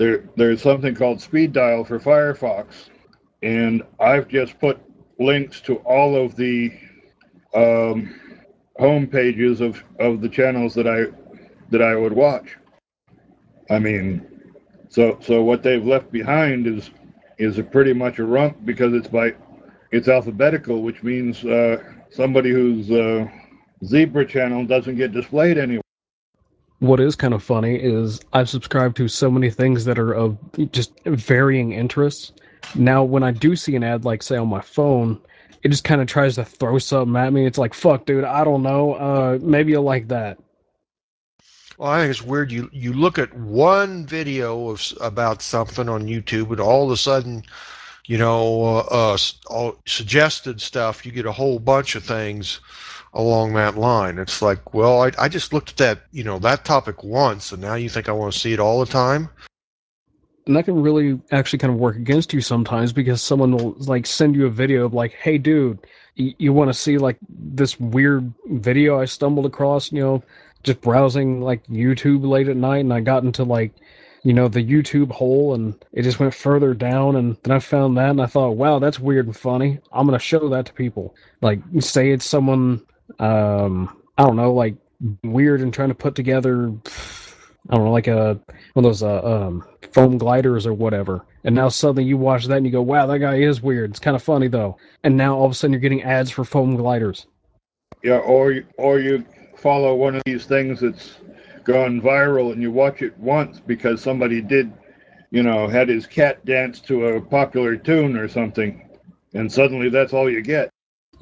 there there's something called Speed Dial for Firefox, and I've just put links to all of the um, home pages of, of the channels that I that I would watch. I mean, so so what they've left behind is is a pretty much a rump because it's by it's alphabetical, which means uh, somebody whose uh, zebra channel doesn't get displayed anywhere. What is kind of funny is I've subscribed to so many things that are of just varying interests. Now, when I do see an ad, like, say, on my phone, it just kind of tries to throw something at me. It's like, fuck, dude, I don't know. Uh, maybe you'll like that. Well, I think it's weird. You you look at one video of about something on YouTube, and all of a sudden, you know, uh, uh, all suggested stuff. You get a whole bunch of things along that line. It's like, well, I I just looked at that, you know, that topic once, and now you think I want to see it all the time? And that can really actually kind of work against you sometimes because someone will like send you a video of like, hey, dude, you, you want to see like this weird video I stumbled across, you know, just browsing like YouTube late at night, and I got into like, you know, the YouTube hole, and it just went further down, and then I found that, and I thought, wow, that's weird and funny. I'm gonna show that to people. Like, say it's someone, um, I don't know, like weird and trying to put together, I don't know, like a one of those uh, um, foam gliders or whatever. And now suddenly you watch that and you go, wow, that guy is weird. It's kind of funny though. And now all of a sudden you're getting ads for foam gliders. Yeah, or you, or you follow one of these things that's gone viral and you watch it once because somebody did, you know, had his cat dance to a popular tune or something, and suddenly that's all you get.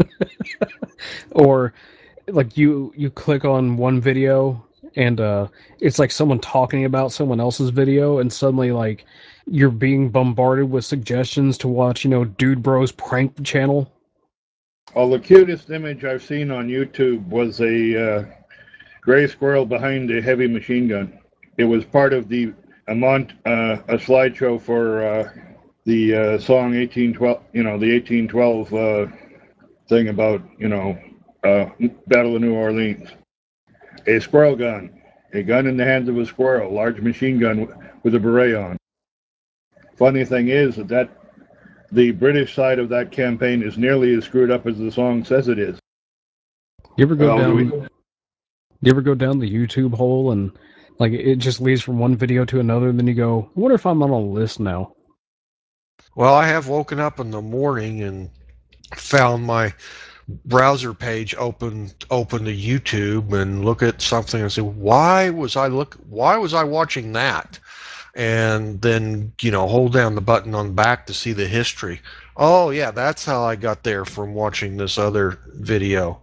Or like you you click on one video and uh it's like someone talking about someone else's video, and suddenly like you're being bombarded with suggestions to watch, you know, Dude Bros prank channel. Well, the cutest image I've seen on YouTube was a uh, gray squirrel behind a heavy machine gun. It was part of the a, mont, uh, a slideshow for uh, the uh, song eighteen twelve, you know, the eighteen twelve uh, thing about, you know, uh, Battle of New Orleans. A squirrel gun, a gun in the hands of a squirrel, large machine gun with a beret on. Funny thing is that, that the British side of that campaign is nearly as screwed up as the song says it is. You ever go Well, do down we, you ever go down the YouTube hole and like it just leads from one video to another, and then you go, I wonder if I'm on a list now. Well, I have woken up in the morning and found my browser page open open to YouTube and look at something and say, why was I look why was I watching that? And then, you know, hold down the button on back to see the history. Oh yeah, that's how I got there from watching this other video.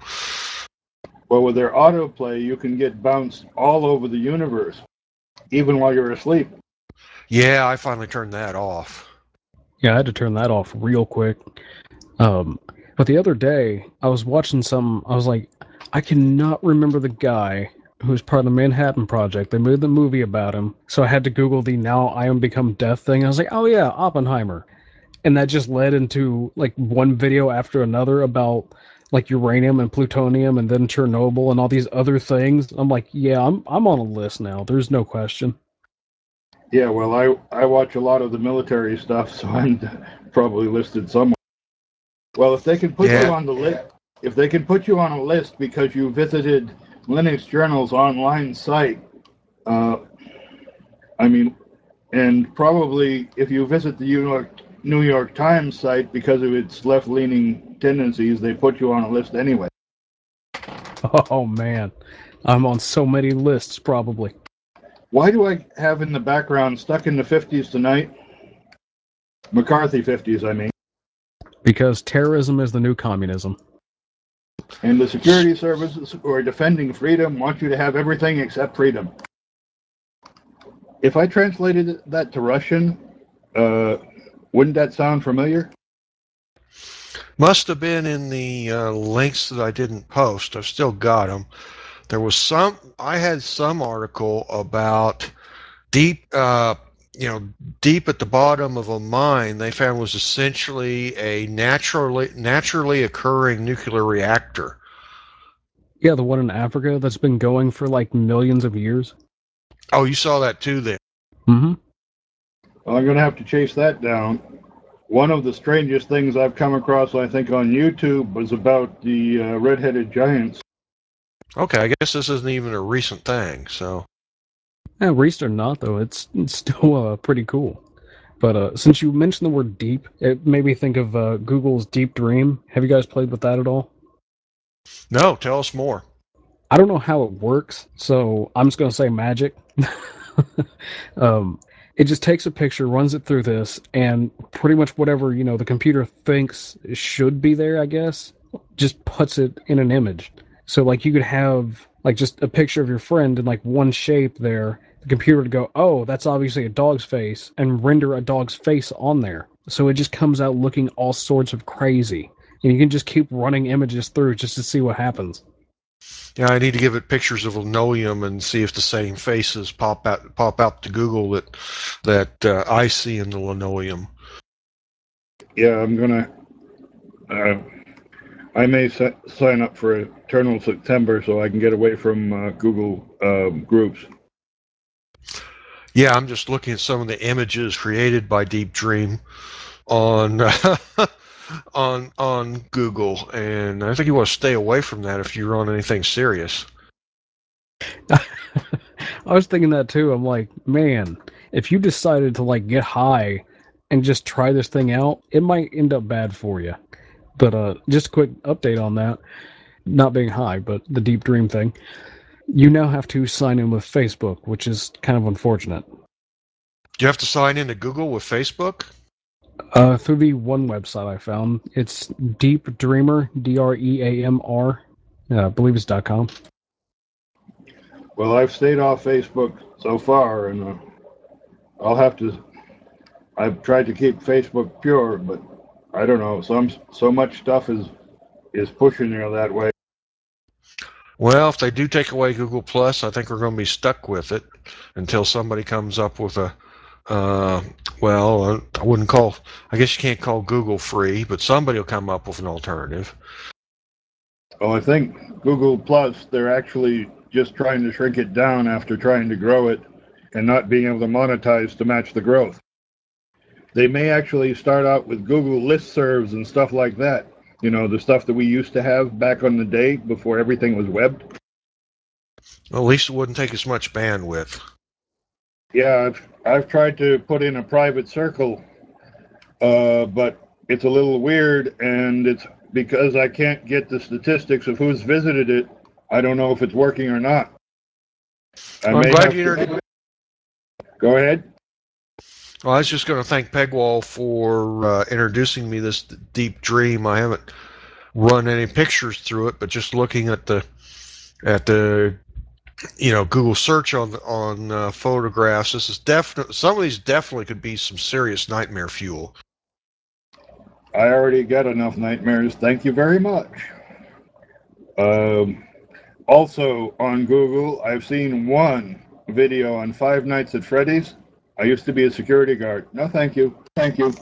well, with their autoplay, you can get bounced all over the universe, even while you're asleep. Yeah, I finally turned that off. Yeah, I had to turn that off real quick. Um, but the other day, I was watching some. I was like, I cannot remember the guy who was part of the Manhattan Project. They made the movie about him, so I had to Google the "Now I Am Become Death" thing. I was like, oh yeah, Oppenheimer, and that just led into like one video after another about like uranium and plutonium, and then Chernobyl and all these other things. I'm like, yeah, I'm I'm on a list now. There's no question. Yeah, well, I, I watch a lot of the military stuff, so I'm probably listed somewhere. Well, if they can put you Yeah. on the list, if they can put you on a list because you visited Linux Journal's online site, uh, I mean, and probably if you visit the New York New York Times site because of its left-leaning tendencies, they put you on a list anyway. Oh man, I'm on so many lists probably. Why do I have in the background Stuck in the fifties Tonight? McCarthy fifties, I mean. Because terrorism is the new communism. And the security services who are defending freedom want you to have everything except freedom. If I translated that to Russian, uh, wouldn't that sound familiar? Must have been in the uh, links that I didn't post. I've still got them. There was some, I had some article about deep, uh, you know, deep at the bottom of a mine they found was essentially a naturally naturally occurring nuclear reactor. Yeah, the one in Africa that's been going for like millions of years. Oh, you saw that too then. Mm-hmm. Well, I'm going to have to chase that down. One of the strangest things I've come across, I think, on YouTube was about the uh, red-headed giants. Okay, I guess this isn't even a recent thing, so. Yeah, recent or not, though, it's, it's still uh, pretty cool. But uh, since you mentioned the word deep, it made me think of uh, Google's Deep Dream. Have you guys played with that at all? No, tell us more. I don't know how it works, so I'm just going to say magic. um, it just takes a picture, runs it through this, and pretty much whatever, you know, the computer thinks should be there, I guess, just puts it in an image. So, like, you could have, like, just a picture of your friend in, like, one shape there. The computer would go, oh, that's obviously a dog's face, and render a dog's face on there. So it just comes out looking all sorts of crazy. And you can just keep running images through just to see what happens. Yeah, I need to give it pictures of linoleum and see if the same faces pop out pop out to Google that that uh, I see in the linoleum. Yeah, I'm gonna. Uh, I may set, sign up for Eternal September so I can get away from uh, Google um, groups. Yeah, I'm just looking at some of the images created by Deep Dream on on on Google, and I think you want to stay away from that if you're on anything serious. I was thinking that too. I'm like, man, if you decided to like get high and just try this thing out, it might end up bad for you. But uh, just a quick update on that. Not being high, but the Deep Dream thing. You now have to sign in with Facebook, which is kind of unfortunate. Do you have to sign into Google with Facebook? Uh, through the one website I found, it's Deep Dreamer, D R E A M R. Uh, I believe it's .com. Well, I've stayed off Facebook so far, and uh, I'll have to. I've tried to keep Facebook pure, but I don't know. Some so much stuff is is pushing you that way. Well, if they do take away Google Plus, I think we're going to be stuck with it until somebody comes up with a, uh, well, I wouldn't call, I guess you can't call Google free, but somebody will come up with an alternative. Well, I think Google Plus, they're actually just trying to shrink it down after trying to grow it and not being able to monetize to match the growth. They may actually start out with Google listservs and stuff like that. You know, the stuff that we used to have back on the day before everything was webbed. Well, at least it wouldn't take as much bandwidth. Yeah, I've, I've tried to put in a private circle, uh, but it's a little weird, and it's because I can't get the statistics of who's visited it. I don't know if it's working or not. I Well, I'm may glad have you to... introduced. Go ahead. Well, I was just going to thank Pegwall for uh, introducing me this Deep Dream. I haven't run any pictures through it, but just looking at the at the you know Google search on on uh, photographs, this is definitely some of these definitely could be some serious nightmare fuel. I already got enough nightmares. Thank you very much. Um, also on Google, I've seen one video on Five Nights at Freddy's. I used to be a security guard. No, thank you. Thank you.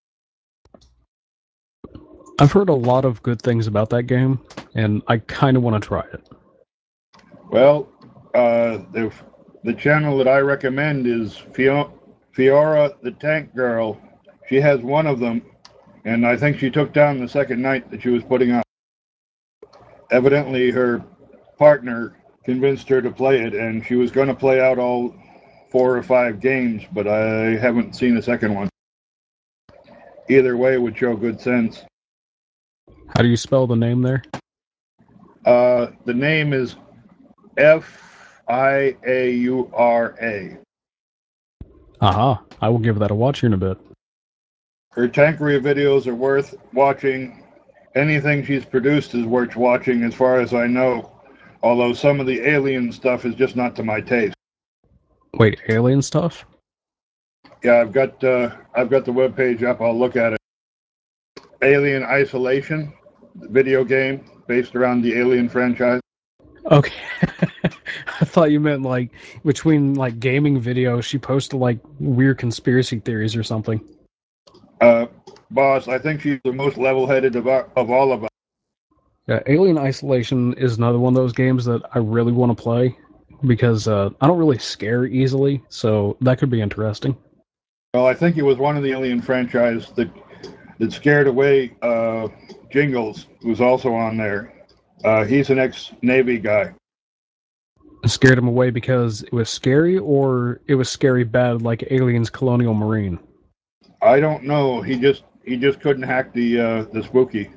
I've heard a lot of good things about that game, and I kind of want to try it. Well, uh, the the channel that I recommend is Fio- Fiora the Tank Girl. She has one of them, and I think she took down the second night that she was putting up. Evidently, her partner convinced her to play it, and she was going to play out all four or five games, but I haven't seen a second one. Either way would show good sense. How do you spell the name there? Uh, the name is F I A U R A. Aha, I will give that a watch here in a bit. Her Tankeria videos are worth watching. Anything she's produced is worth watching, as far as I know. Although some of the alien stuff is just not to my taste. Wait, alien stuff? Yeah, I've got uh, I've got the webpage up. I'll look at it. Alien Isolation, video game based around the Alien franchise. Okay. I thought you meant like between like gaming videos, she posted like weird conspiracy theories or something. Uh, boss, I think she's the most level-headed of, our, of all of us. Yeah, Alien Isolation is another one of those games that I really want to play because uh, I don't really scare easily, so that could be interesting. Well, I think it was one of the Alien franchise that that scared away uh, Jingles, who's also on there. Uh, he's an ex-Navy guy. It scared him away because it was scary, or it was scary bad like Aliens Colonial Marine? I don't know. He just he just couldn't hack the uh, the spooky.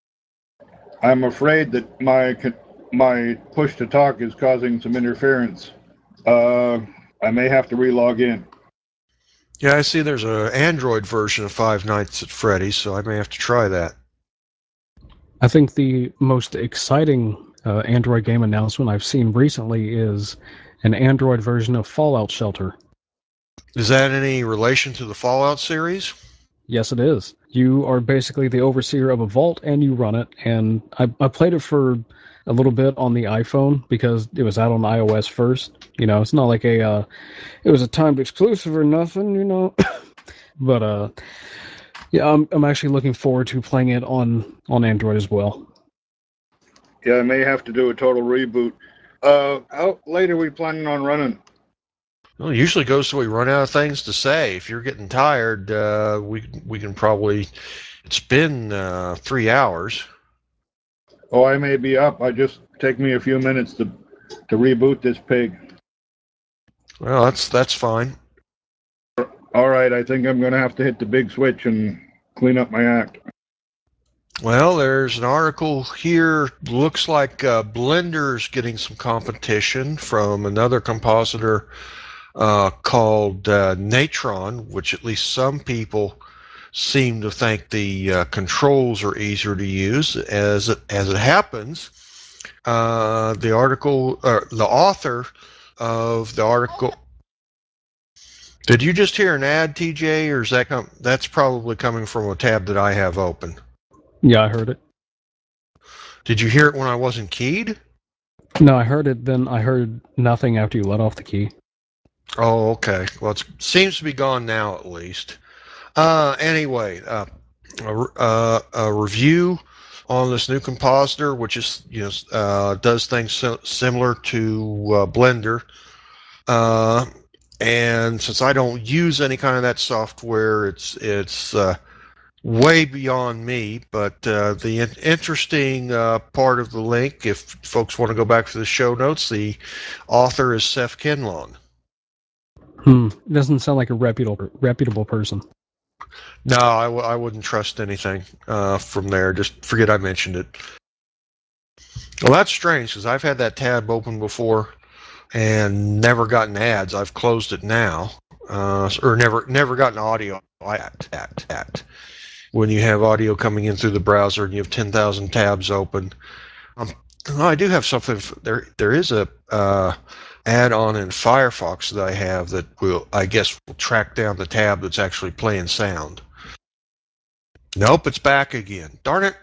I'm afraid that my my push to talk is causing some interference. Uh, I may have to re-log in. Yeah, I see there's an Android version of Five Nights at Freddy's, so I may have to try that. I think the most exciting uh, Android game announcement I've seen recently is an Android version of Fallout Shelter. Is that any relation to the Fallout series? Yes, it is. You are basically the overseer of a vault, and you run it. And I, I played it for a little bit on the iPhone because it was out on iOS first. You know, it's not like a uh, it was a timed exclusive or nothing. You know, but uh, yeah, I'm I'm actually looking forward to playing it on on Android as well. Yeah, I may have to do a total reboot. Uh, how late are we planning on running? Well, it usually goes till we run out of things to say. If you're getting tired, uh, we we can probably. It's been uh, three hours. Oh, I may be up. I just take me a few minutes to to reboot this pig. Well, that's that's fine. All right, I think I'm going to have to hit the big switch and clean up my act. Well, there's an article here. Looks like uh, Blender's getting some competition from another compositor uh, called uh, Natron, which at least some people seem to think the uh, controls are easier to use. As it, as it happens, uh, the article, uh, the author of the article. Did you just hear an ad, T J, or is that com- that's probably coming from a tab that I have open? Yeah, I heard it. Did you hear it when I wasn't keyed? No, I heard it. Then I heard nothing after you let off the key. Oh, okay. Well, it seems to be gone now, at least. Uh, anyway, uh, a, uh, a review on this new compositor, which is you know uh, does things so, similar to uh, Blender. Uh, and since I don't use any kind of that software, it's it's uh, way beyond me. But uh, the in- interesting uh, part of the link, if folks want to go back to the show notes, the author is Seth Kinlon. Hmm. It doesn't sound like a reputable reputable person. No, I w- I wouldn't trust anything uh, from there. Just forget I mentioned it. Well, that's strange because I've had that tab open before and never gotten ads. I've closed it now, uh, or never never gotten audio. At, at, at. When you have audio coming in through the browser and you have ten thousand tabs open. Um, well, I do have something. There there is a uh, add-on in Firefox that I have that will, I guess, will track down the tab that's actually playing sound. Nope, it's back again. Darn it.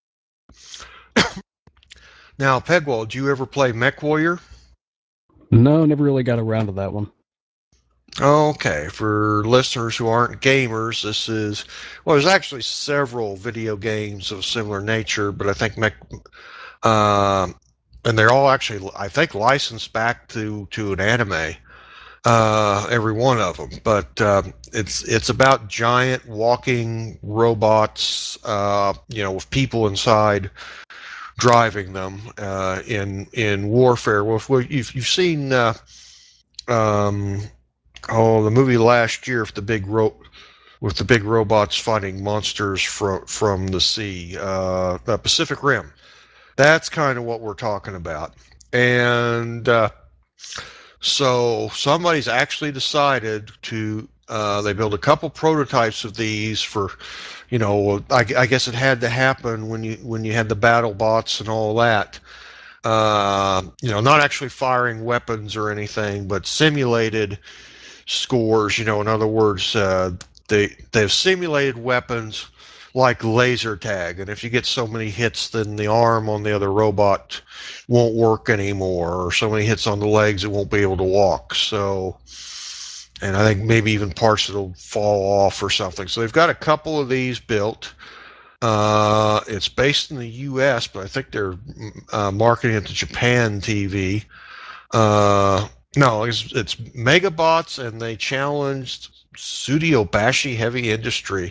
Now, Pegwall, do you ever play MechWarrior? No, never really got around to that one. Okay, for listeners who aren't gamers, this is, well, there's actually several video games of similar nature, but I think Mech, uh, and they're all actually, I think, licensed back to, to an anime, uh, every one of them. But um, it's it's about giant walking robots, uh, you know, with people inside driving them uh, in in warfare. Well, if you've, you've seen uh, um, oh the movie last year with the big ro- with the big robots fighting monsters from from the sea, uh, the Pacific Rim. That's kind of what we're talking about, and uh, so somebody's actually decided to. Uh, they built a couple prototypes of these for, you know, I, I guess it had to happen when you when you had the battle bots and all that. Uh, you know, not actually firing weapons or anything, but simulated scores. You know, in other words, uh, they they've simulated weapons like laser tag, and if you get so many hits, then the arm on the other robot won't work anymore, or so many hits on the legs, it won't be able to walk. So, and I think maybe even parts that'll fall off or something. So they've got a couple of these built. Uh, it's based in the U S, but I think they're uh, marketing it to Japan T V. Uh, no, it's, it's Megabots, and they challenged Tsutobashi Heavy Industry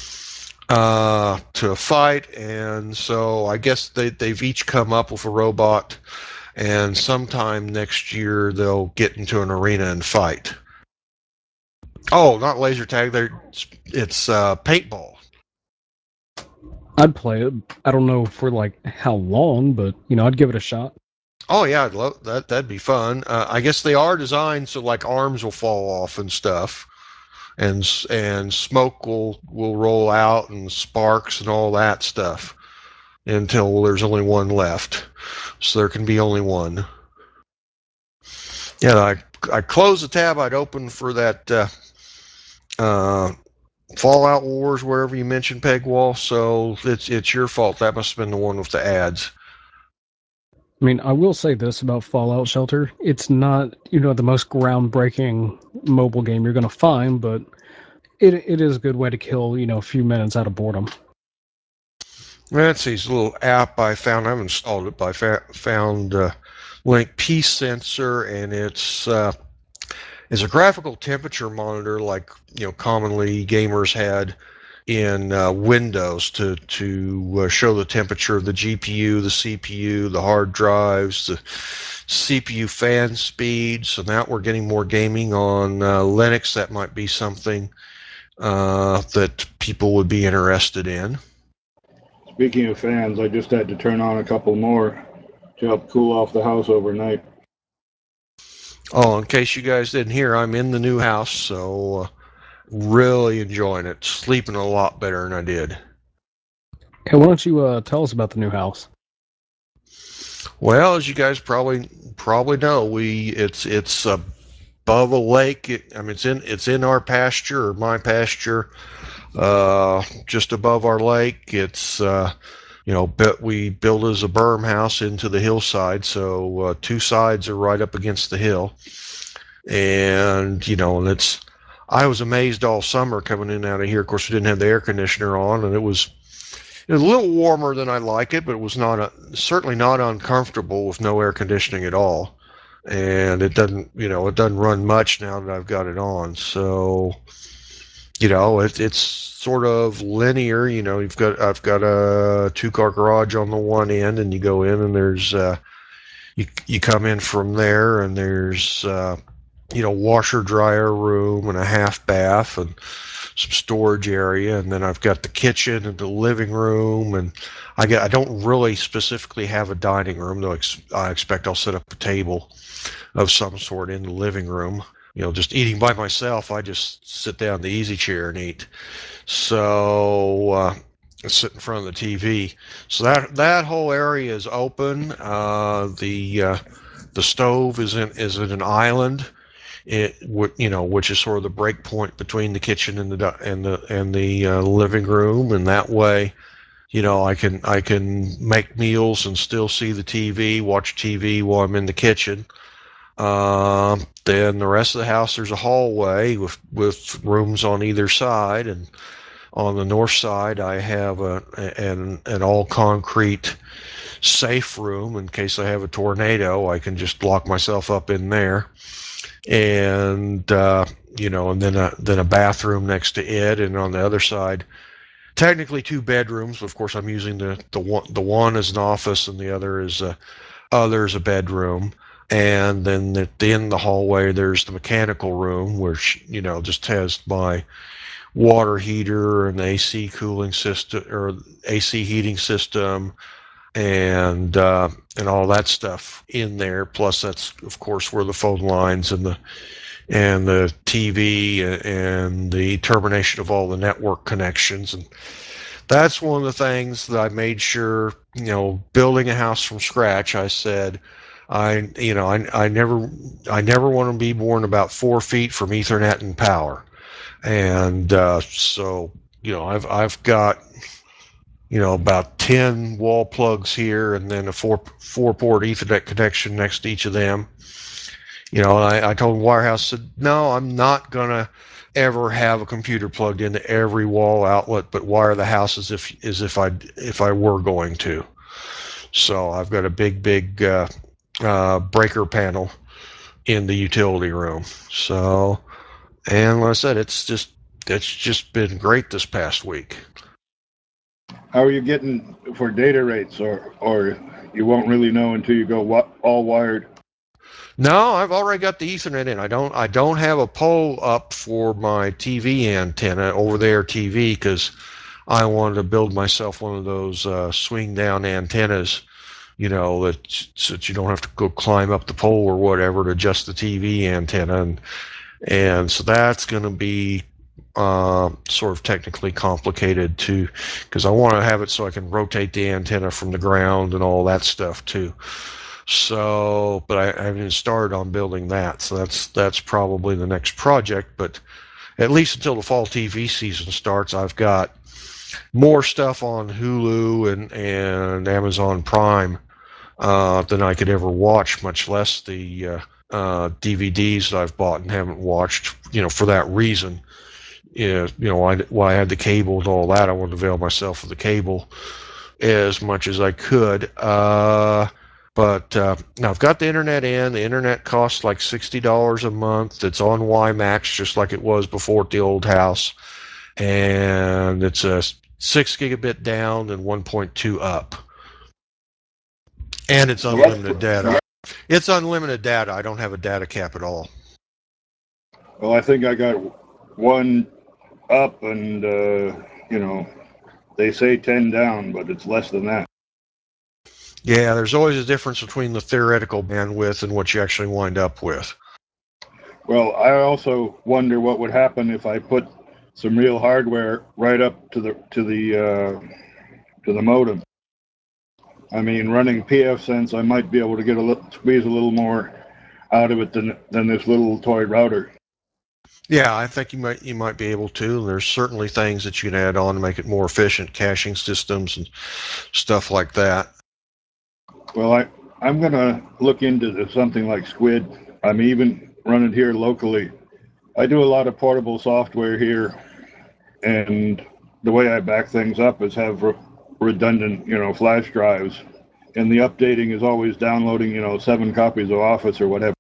uh, to fight, and so I guess they, they've each come up with a robot, and sometime next year they'll get into an arena and fight. Oh, not laser tag. They're, it's uh, paintball. I'd play it. I don't know for like how long, but you know, I'd give it a shot. Oh yeah, I'd love that. That'd be fun. Uh, I guess they are designed so like arms will fall off and stuff, and and smoke will will roll out and sparks and all that stuff until there's only one left. So there can be only one. Yeah, I I closed the tab I'd opened for that uh, uh, Fallout Wars, wherever you mentioned Pegwall. So it's it's your fault. That must have been the one with the ads. I mean, I will say this about Fallout Shelter. It's not, you know, the most groundbreaking mobile game you're going to find, but it it is a good way to kill, you know, a few minutes out of boredom. That's this little app I found. I haven't installed it, but I fa- found uh, Link Peace Sensor, and it's uh, it's a graphical temperature monitor like you know commonly gamers had in uh, Windows to to uh, show the temperature of the G P U, the C P U, the hard drives, the C P U fan speed. So now we're getting more gaming on uh, Linux. That might be something uh, that people would be interested in. Speaking of fans, I just had to turn on a couple more to help cool off the house overnight. Oh, in case you guys didn't hear, I'm in the new house, so uh, really enjoying it. Sleeping a lot better than I did. Hey, why don't you uh, tell us about the new house? Well, as you guys probably probably know, we it's it's above a lake. It, I mean, it's in it's in our pasture or my pasture, uh, just above our lake. It's uh, you know, but we built as a berm house into the hillside, so uh, two sides are right up against the hill, and you know, and it's. I was amazed all summer coming in and out of here. Of course, we didn't have the air conditioner on, and it was it was a little warmer than I like it, but it was not a, certainly not uncomfortable with no air conditioning at all. And it doesn't, you know, it doesn't run much now that I've got it on. So, you know, it, it's sort of linear. You know, you've got I've got a two car garage on the one end, and you go in, and there's uh, you you come in from there, and there's uh, you know washer dryer room and a half bath and some storage area, and then I've got the kitchen and the living room, and I get I don't really specifically have a dining room, though I expect I'll set up a table of some sort in the living room. You know, just eating by myself, I just sit down in the easy chair and eat. So uh, sit in front of the T V. So that that whole area is open. Uh, the uh, the stove is in is in an island. It you know which is sort of the break point between the kitchen and the and the and the uh, living room, and that way you know I can I can make meals and still see the T V, watch T V while I'm in the kitchen. Um, then the rest of the house, there's a hallway with with rooms on either side, and on the north side I have a an an all concrete safe room in case I have a tornado. I can just lock myself up in there, and uh, you know, and then a then a bathroom next to it, and on the other side, technically two bedrooms. Of course, I'm using the the one the one as an office, and the other is a other is a bedroom. And then at the end of the hallway, there's the mechanical room, which you know just has my water heater and A C cooling system or A C heating system, and uh, and all that stuff in there. Plus, that's of course where the phone lines and the and the T V and the termination of all the network connections. And that's one of the things that I made sure, you know, building a house from scratch, I said, I, you know, I, I never, I never want to be more than about four feet from Ethernet and power. And uh, so, you know, I've, I've got, you know, about ten wall plugs here and then a four, four port Ethernet connection next to each of them. You know, I, I told Wirehouse, said, no, I'm not going to ever have a computer plugged into every wall outlet, but wire the house as if as if I if I were going to. So I've got a big, big uh, uh, breaker panel in the utility room. So, And like I said, it's just it's just been great this past week. How are you getting for data rates, or or you won't really know until you go wa- all wired? No, I've already got the Ethernet in. I don't I don't have a pole up for my T V antenna, over there T V, because I wanted to build myself one of those uh, swing down antennas, you know, that so that you don't have to go climb up the pole or whatever to adjust the T V antenna, and and so that's going to be uh, sort of technically complicated too, because I want to have it so I can rotate the antenna from the ground and all that stuff too. So, but I, I haven't started on building that, so that's that's probably the next project. But at least until the fall T V season starts, I've got more stuff on Hulu and and Amazon Prime uh, than I could ever watch, much less the uh, uh, D V Ds that I've bought and haven't watched. You know, for that reason, yeah, you know, I, why I had the cable and all that. I wanted to avail myself of the cable as much as I could. Uh, but uh, now I've got the internet in. The internet costs like sixty dollars a month. It's on WiMAX just like it was before at the old house. And it's a six gigabit down and one point two up. And it's unlimited data. It's unlimited data. I don't have a data cap at all. Well, I think I got one up, and uh, you know, they say ten down, but it's less than that. Yeah, there's always a difference between the theoretical bandwidth and what you actually wind up with. Well, I also wonder what would happen if I put some real hardware right up to the to the uh, to the modem. I mean, running pfSense, I might be able to get a little, squeeze a little more out of it than than this little toy router. Yeah, I think you might you might be able to. There's certainly things that you can add on to make it more efficient, caching systems and stuff like that. Well, I I'm gonna look into something like Squid. I'm even running here locally. I do a lot of portable software here, and the way I back things up is have re- redundant, you know, flash drives, and the updating is always downloading, you know, seven copies of Office or whatever.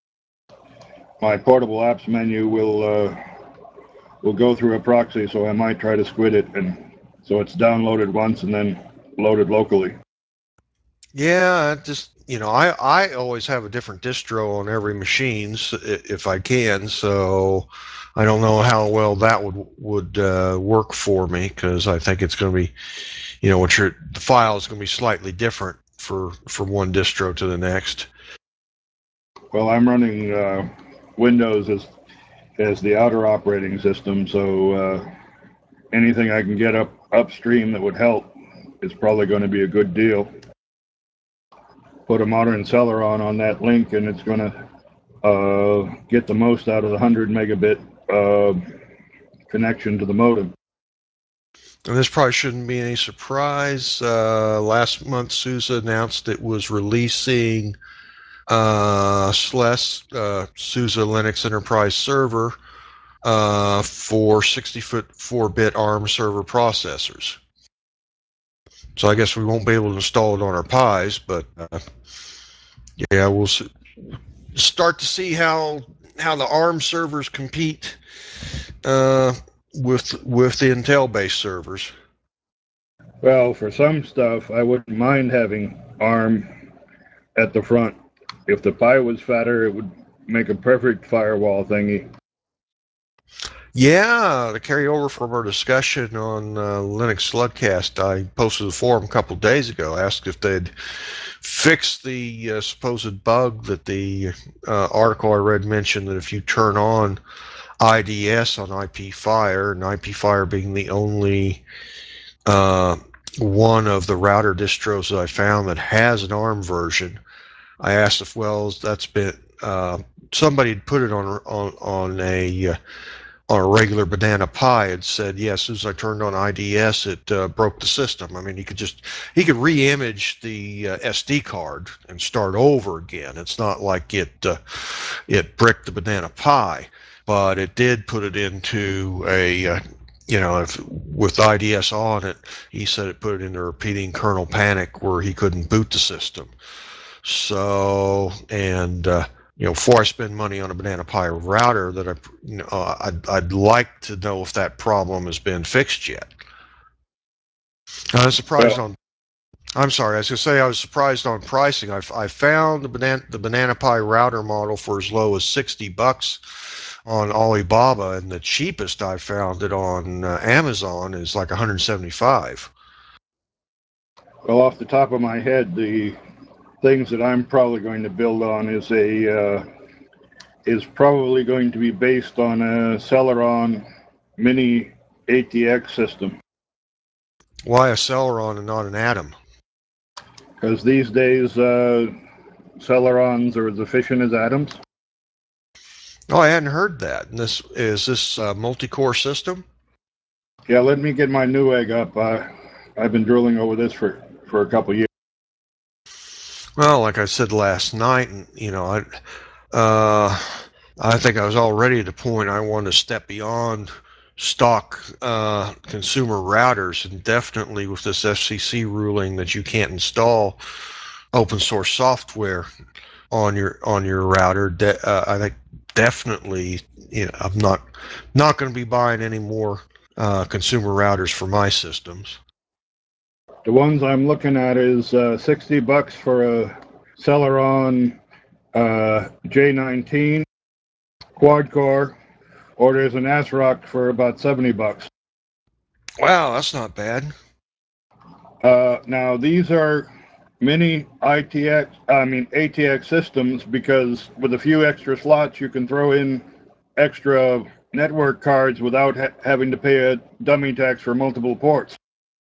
My portable apps menu will uh, will go through a proxy, so I might try to squid it, and so it's downloaded once and then loaded locally. Yeah, just you know, I I always have a different distro on every machine if I can. So I don't know how well that would would uh, work for me, because I think it's going to be, you know, what your the file is going to be slightly different for from one distro to the next. Well, I'm running uh, Windows as as the outer operating system, so uh, anything I can get up upstream that would help is probably going to be a good deal. Put a modern Celeron on that link, and it's going to uh, get the most out of the one hundred megabit uh, connection to the modem. And this probably shouldn't be any surprise. Uh, last month, SUSE announced it was releasing uh, S L E S, uh, SUSE Linux Enterprise Server, uh, for sixty-four bit ARM server processors. So I guess we won't be able to install it on our Pis, but uh, yeah, we'll start to see how how the ARM servers compete uh, with with the Intel-based servers. Well, for some stuff, I wouldn't mind having ARM at the front. If the Pi was fatter, it would make a perfect firewall thingy. Yeah, to carry over from our discussion on uh, Linux Slugcast, I posted a forum a couple of days ago, asked if they'd fixed the uh, supposed bug that the uh, article I read mentioned, that if you turn on I D S on IPFire, and IPFire being the only uh, one of the router distros that I found that has an ARM version, I asked if, well, that's been uh, somebody had put it on on on a uh, on a regular Banana Pi and said, yes, as soon as I turned on I D S, it uh, broke the system. I mean, he could just, he could re-image the uh, S D card and start over again. It's not like it, uh, it bricked the Banana Pi, but it did put it into a, uh, you know, if with I D S on it, he said it put it into a repeating kernel panic where he couldn't boot the system. So, and, uh, you know, before I spend money on a Banana Pi router, that I, you know, uh, I'd, I'd like to know if that problem has been fixed yet. I was surprised Well, on. I'm sorry, I was going to say I was surprised on pricing. I, I found the banana the Banana Pi router model for as low as sixty bucks on Alibaba, and the cheapest I found it on uh, Amazon is like one hundred seventy-five. well, off the top of my head, the things that I'm probably going to build on is a uh, is probably going to be based on a Celeron Mini A T X system. Why a Celeron and not an Atom? Because these days, uh, Celerons are as efficient as atoms. Oh, I hadn't heard that. And this is this a multi-core system? Yeah, let me get my Newegg up. Uh, I've been drilling over this for, for a couple years. Well, like I said last night, and you know, I uh, I think I was already at the point I wanted to step beyond stock uh, consumer routers, and definitely with this F C C ruling that you can't install open source software on your on your router. De- uh, I think definitely, you know, I'm not not going to be buying any more uh, consumer routers for my systems. The ones I'm looking at is uh, sixty bucks for a Celeron uh, J nineteen quad core, or there's an ASRock for about seventy bucks. Wow, that's not bad. Uh, now these are mini I T X, I mean A T X systems, because with a few extra slots you can throw in extra network cards without ha- having to pay a dummy tax for multiple ports.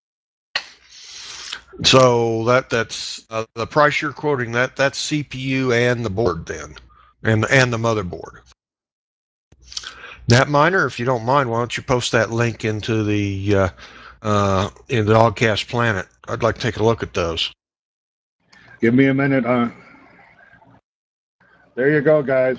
So that that's uh, the price you're quoting. That that's C P U and the board then, and and the motherboard. Netminer, if you don't mind, why don't you post that link into the uh, uh, in the Dogcast Planet? I'd like to take a look at those. Give me a minute. Uh, there you go, guys.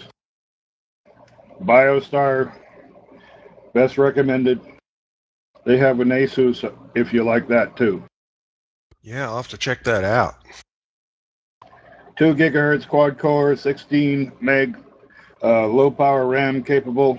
BioStar, best recommended. They have an Asus if you like that too. Yeah, I'll have to check that out. Two gigahertz quad core, sixteen meg, uh, low power RAM capable.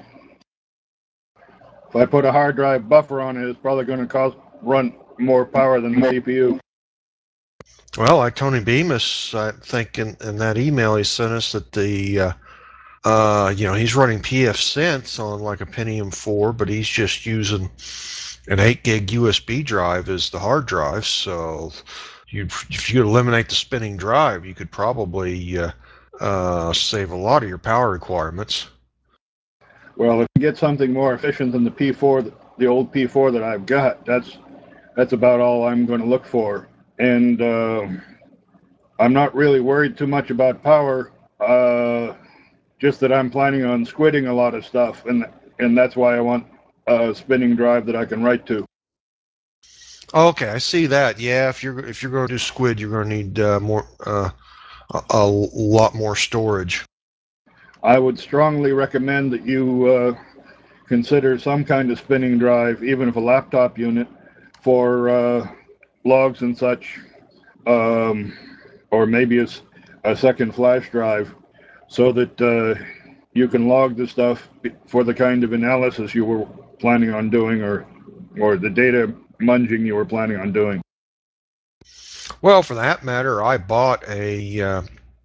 If I put a hard drive buffer on it, it's probably going to cost run more power than the C P U. Well, like Tony Bemis, I think in, in that email he sent us that the uh, uh, you know, he's running pfSense on like a Pentium four, but he's just using an eight gig U S B drive as the hard drive. So you, if you eliminate the spinning drive, you could probably uh, uh, save a lot of your power requirements. Well, if you get something more efficient than the P four, the old P four that I've got, that's that's about all I'm going to look for. And uh, I'm not really worried too much about power. Uh, just that I'm planning on squidding a lot of stuff, and and that's why I want a spinning drive that I can write to. Okay, I see that. Yeah, if you're if you're going to do squid, you're going to need uh, more uh, a, a lot more storage. I would strongly recommend that you uh, consider some kind of spinning drive, even if a laptop unit, for uh, logs and such, um, or maybe a, a second flash drive, so that uh, you can log the stuff for the kind of analysis you were planning on doing, or or the data munging you were planning on doing. Well, for that matter, I bought a uh,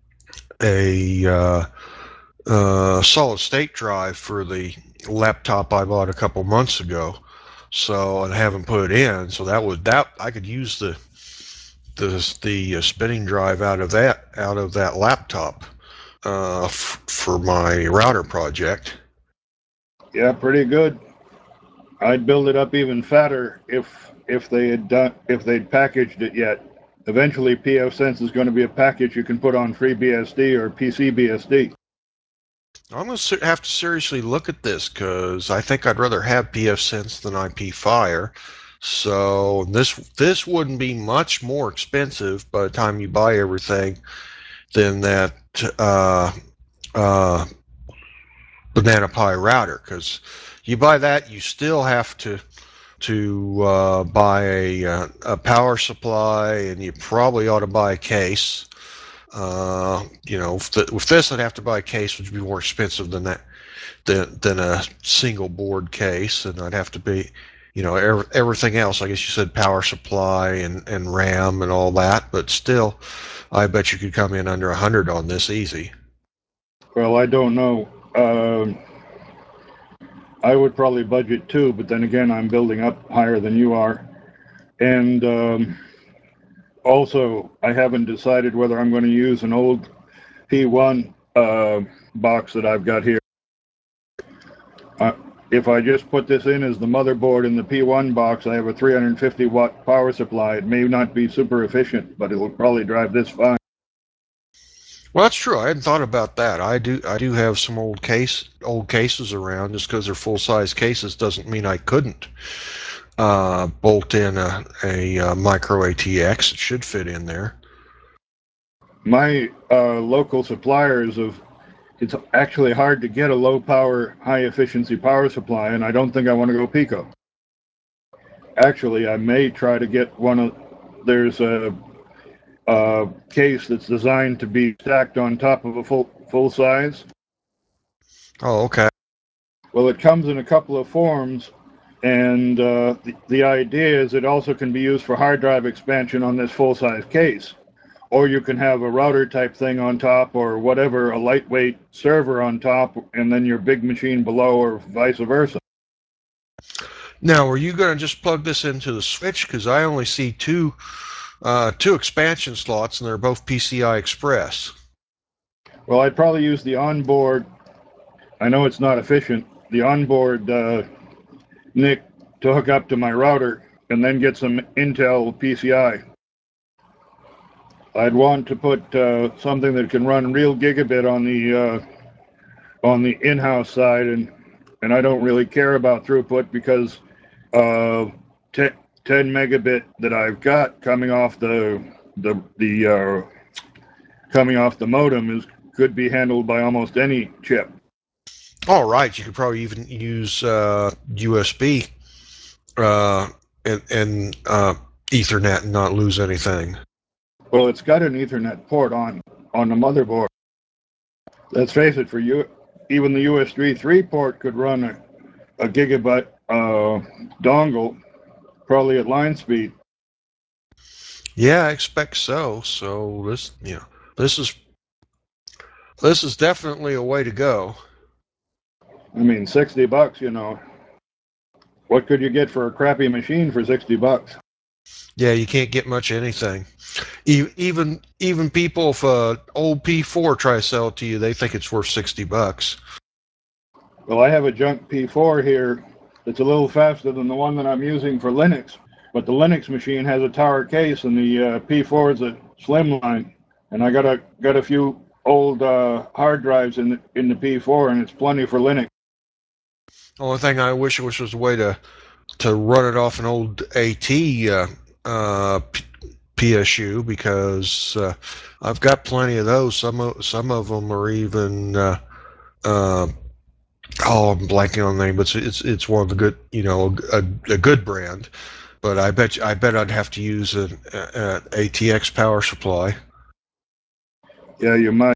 a uh, uh, solid state drive for the laptop I bought a couple months ago. So I haven't put it in. So that was that I could use the the the uh, spinning drive out of that out of that laptop uh, f- for my router project. Yeah, pretty good. I'd build it up even fatter if if they had done if they'd packaged it yet. Eventually, pfSense is going to be a package you can put on FreeBSD or P C B S D. I'm going to have to seriously look at this because I think I'd rather have pfSense than I P Fire. So this this wouldn't be much more expensive by the time you buy everything than that uh, uh, Banana Pi router. Because you buy that, you still have to to uh, buy a, uh, a power supply, and you probably ought to buy a case. Uh, you know, with, the, with this, I'd have to buy a case, which would be more expensive than that than than a single board case, and I'd have to be, you know, er, everything else. I guess you said power supply and and RAM and all that, but still, I bet you could come in under a hundred on this easy. Well, I don't know. Um, I would probably budget two, but then again, I'm building up higher than you are. And um, also, I haven't decided whether I'm going to use an old P one uh, box that I've got here. Uh, if I just put this in as the motherboard in the P one box, I have a three hundred fifty watt power supply. It may not be super efficient, but it will probably drive this fine. Well, that's true. I hadn't thought about that. I do. I do have some old case, old cases around. Just because they're full size cases doesn't mean I couldn't uh, bolt in a, a, uh micro A T X. It should fit in there. My uh, local suppliers of it's actually hard to get a low power, high efficiency power supply, and I don't think I want to go Pico. Actually, I may try to get one of. There's a a case that's designed to be stacked on top of a full full size. Oh, okay. Well, it comes in a couple of forms, and uh, the, the idea is it also can be used for hard drive expansion on this full size case. Or you can have a router type thing on top, or whatever, a lightweight server on top, and then your big machine below, or vice versa. Now, are you going to just plug this into the switch? Because I only see two uh, two expansion slots, and they're both P C I Express. Well, I'd probably use the onboard. I know it's not efficient. The onboard uh, N I C to hook up to my router, and then get some Intel P C I. I'd want to put uh, something that can run real gigabit on the uh, on the in-house side, and and I don't really care about throughput because uh, ten, ten megabit that I've got coming off the the the uh, coming off the modem is could be handled by almost any chip. All right, you could probably even use uh, U S B uh, and, and uh, Ethernet and not lose anything. Well, it's got an Ethernet port on on the motherboard. Let's face it, for you, even the U S B three port could run a, a gigabit uh, dongle, probably at line speed. Yeah, I expect so. So this, you know, this is this is definitely a way to go. I mean, sixty bucks, you know. What could you get for a crappy machine for sixty bucks? Yeah, you can't get much anything. Even even people, if a old P four try to sell it to you, they think it's worth sixty bucks. Well, I have a junk P four here that's a little faster than the one that I'm using for Linux, but the Linux machine has a tower case, and the uh, P four is a slimline. And I got a got a few old uh, hard drives in the, in the P four, and it's plenty for Linux. Only thing I wish was was a way to to run it off an old AT uh, uh, P S U, because uh, I've got plenty of those. Some of some of them are even uh, uh, oh, I'm blanking on the name, but it's it's one of the good, you know, a, a good brand. But I bet I bet I'd have to use an, an A T X power supply. Yeah, you might.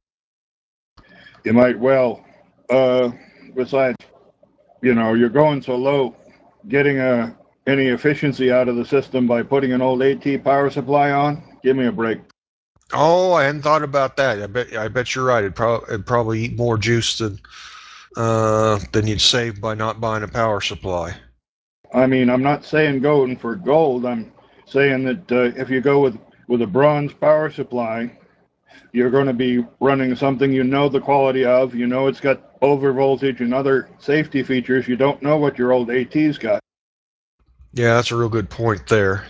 You might well. Uh, besides, you know, you're going so low, getting a any efficiency out of the system by putting an old AT power supply on. Give me a break. Oh, I hadn't thought about that. I bet I bet you're right. It'd, pro- it'd probably eat more juice than uh, than you'd save by not buying a power supply. I mean, I'm not saying going for gold. I'm saying that uh, if you go with with a bronze power supply, you're going to be running something you know the quality of. You know it's got over voltage and other safety features. You don't know what your old AT's got. Yeah, that's a real good point there.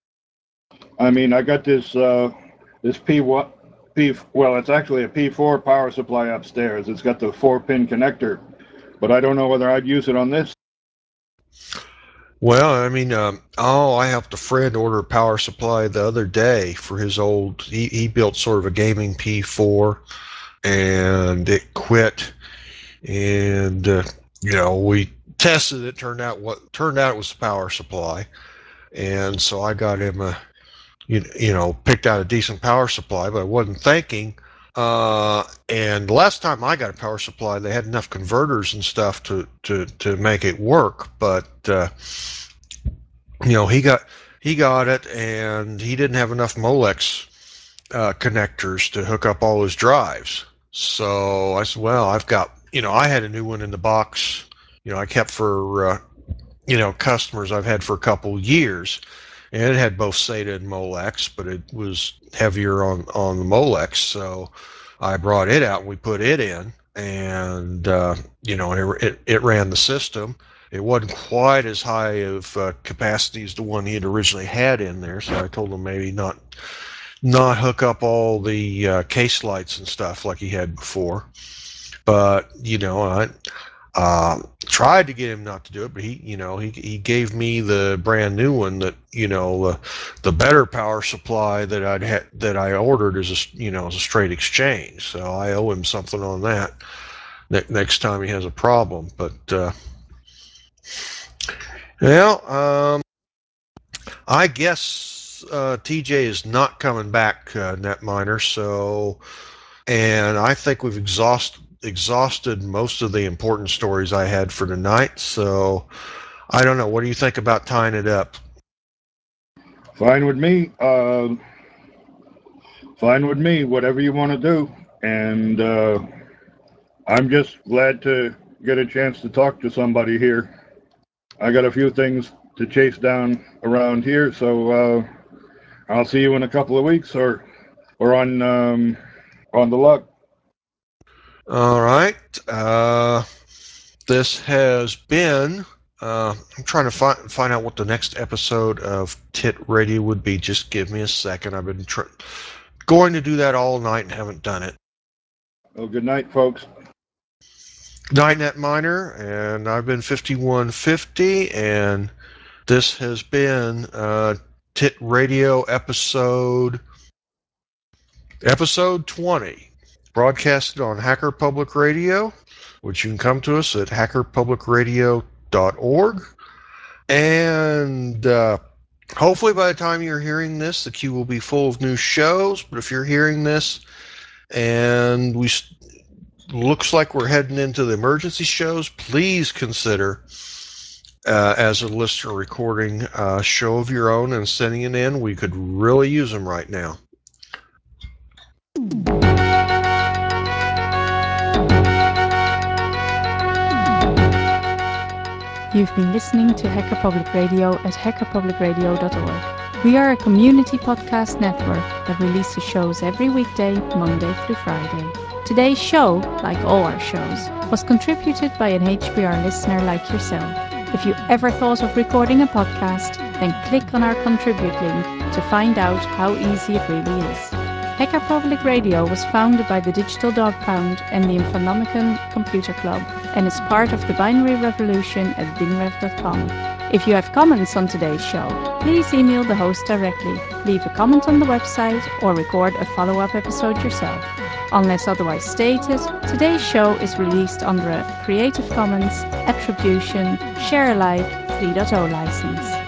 I mean, I got this uh, this P one, P well, it's actually a P four power supply upstairs. It's got the four pin connector, but I don't know whether I'd use it on this. Well, I mean, um, oh, I helped a friend order a power supply the other day for his old. He, he built sort of a gaming P four, and it quit. And uh, you know, we tested it. Turned out what turned out it was the power supply, and so I got him a you, you know, picked out a decent power supply, but I wasn't thinking. Uh, and the last time I got a power supply, they had enough converters and stuff to, to, to make it work. But, uh, you know, he got, he got it and he didn't have enough Molex uh, connectors to hook up all his drives. So I said, well, I've got, you know, I had a new one in the box, you know, I kept for, uh, you know, customers I've had for a couple years. And it had both SATA and Molex, but it was heavier on, on the Molex. So I brought it out and we put it in. And, uh, you know, it, it, it ran the system. It wasn't quite as high of uh, capacity as the one he had originally had in there. So I told him maybe not not hook up all the uh, case lights and stuff like he had before. But, you know, I um, tried to get him not to do it, but he, you know, he, he gave me the brand new one that, you know, uh, the better power supply that I'd had, that I ordered is a, you know, is a straight exchange. So I owe him something on that ne- next time he has a problem. But, uh, well, um, I guess uh, T J is not coming back, uh, Netminer, so, and I think we've exhaust, exhausted most of the important stories I had for tonight, so I don't know. What do you think about tying it up? Fine with me. Uh, fine with me. Whatever you want to do. And uh, I'm just glad to get a chance to talk to somebody here. I got a few things to chase down around here, so uh, I'll see you in a couple of weeks, or or on um, on the luck. All right. Uh, this has been. Uh, I'm trying to find find out what the next episode of Tit Radio would be. Just give me a second. I've been tr- going to do that all night and haven't done it. Well, good night, folks. Night Netminer, and I've been fifty-one fifty, and this has been uh, Tit Radio episode episode twenty, broadcasted on Hacker Public Radio, which you can come to us at hacker public radio dot org. And uh, hopefully by the time you're hearing this, the queue will be full of new shows. But if you're hearing this and we looks like we're heading into the emergency shows, please consider uh, as a listener recording a show of your own and sending it in. We could really use them right now. You've been listening to Hacker Public Radio at hacker public radio dot org. We are a community podcast network that releases shows every weekday, Monday through Friday. Today's show, like all our shows, was contributed by an H P R listener like yourself. If you ever thought of recording a podcast, then click on our contribute link to find out how easy it really is. Hacker Public Radio was founded by the Digital Dog Pound and the Infonomicon Computer Club and is part of the Binary Revolution at binrev dot com. If you have comments on today's show, please email the host directly, leave a comment on the website, or record a follow-up episode yourself. Unless otherwise stated, today's show is released under a Creative Commons Attribution Share Alike three point oh license.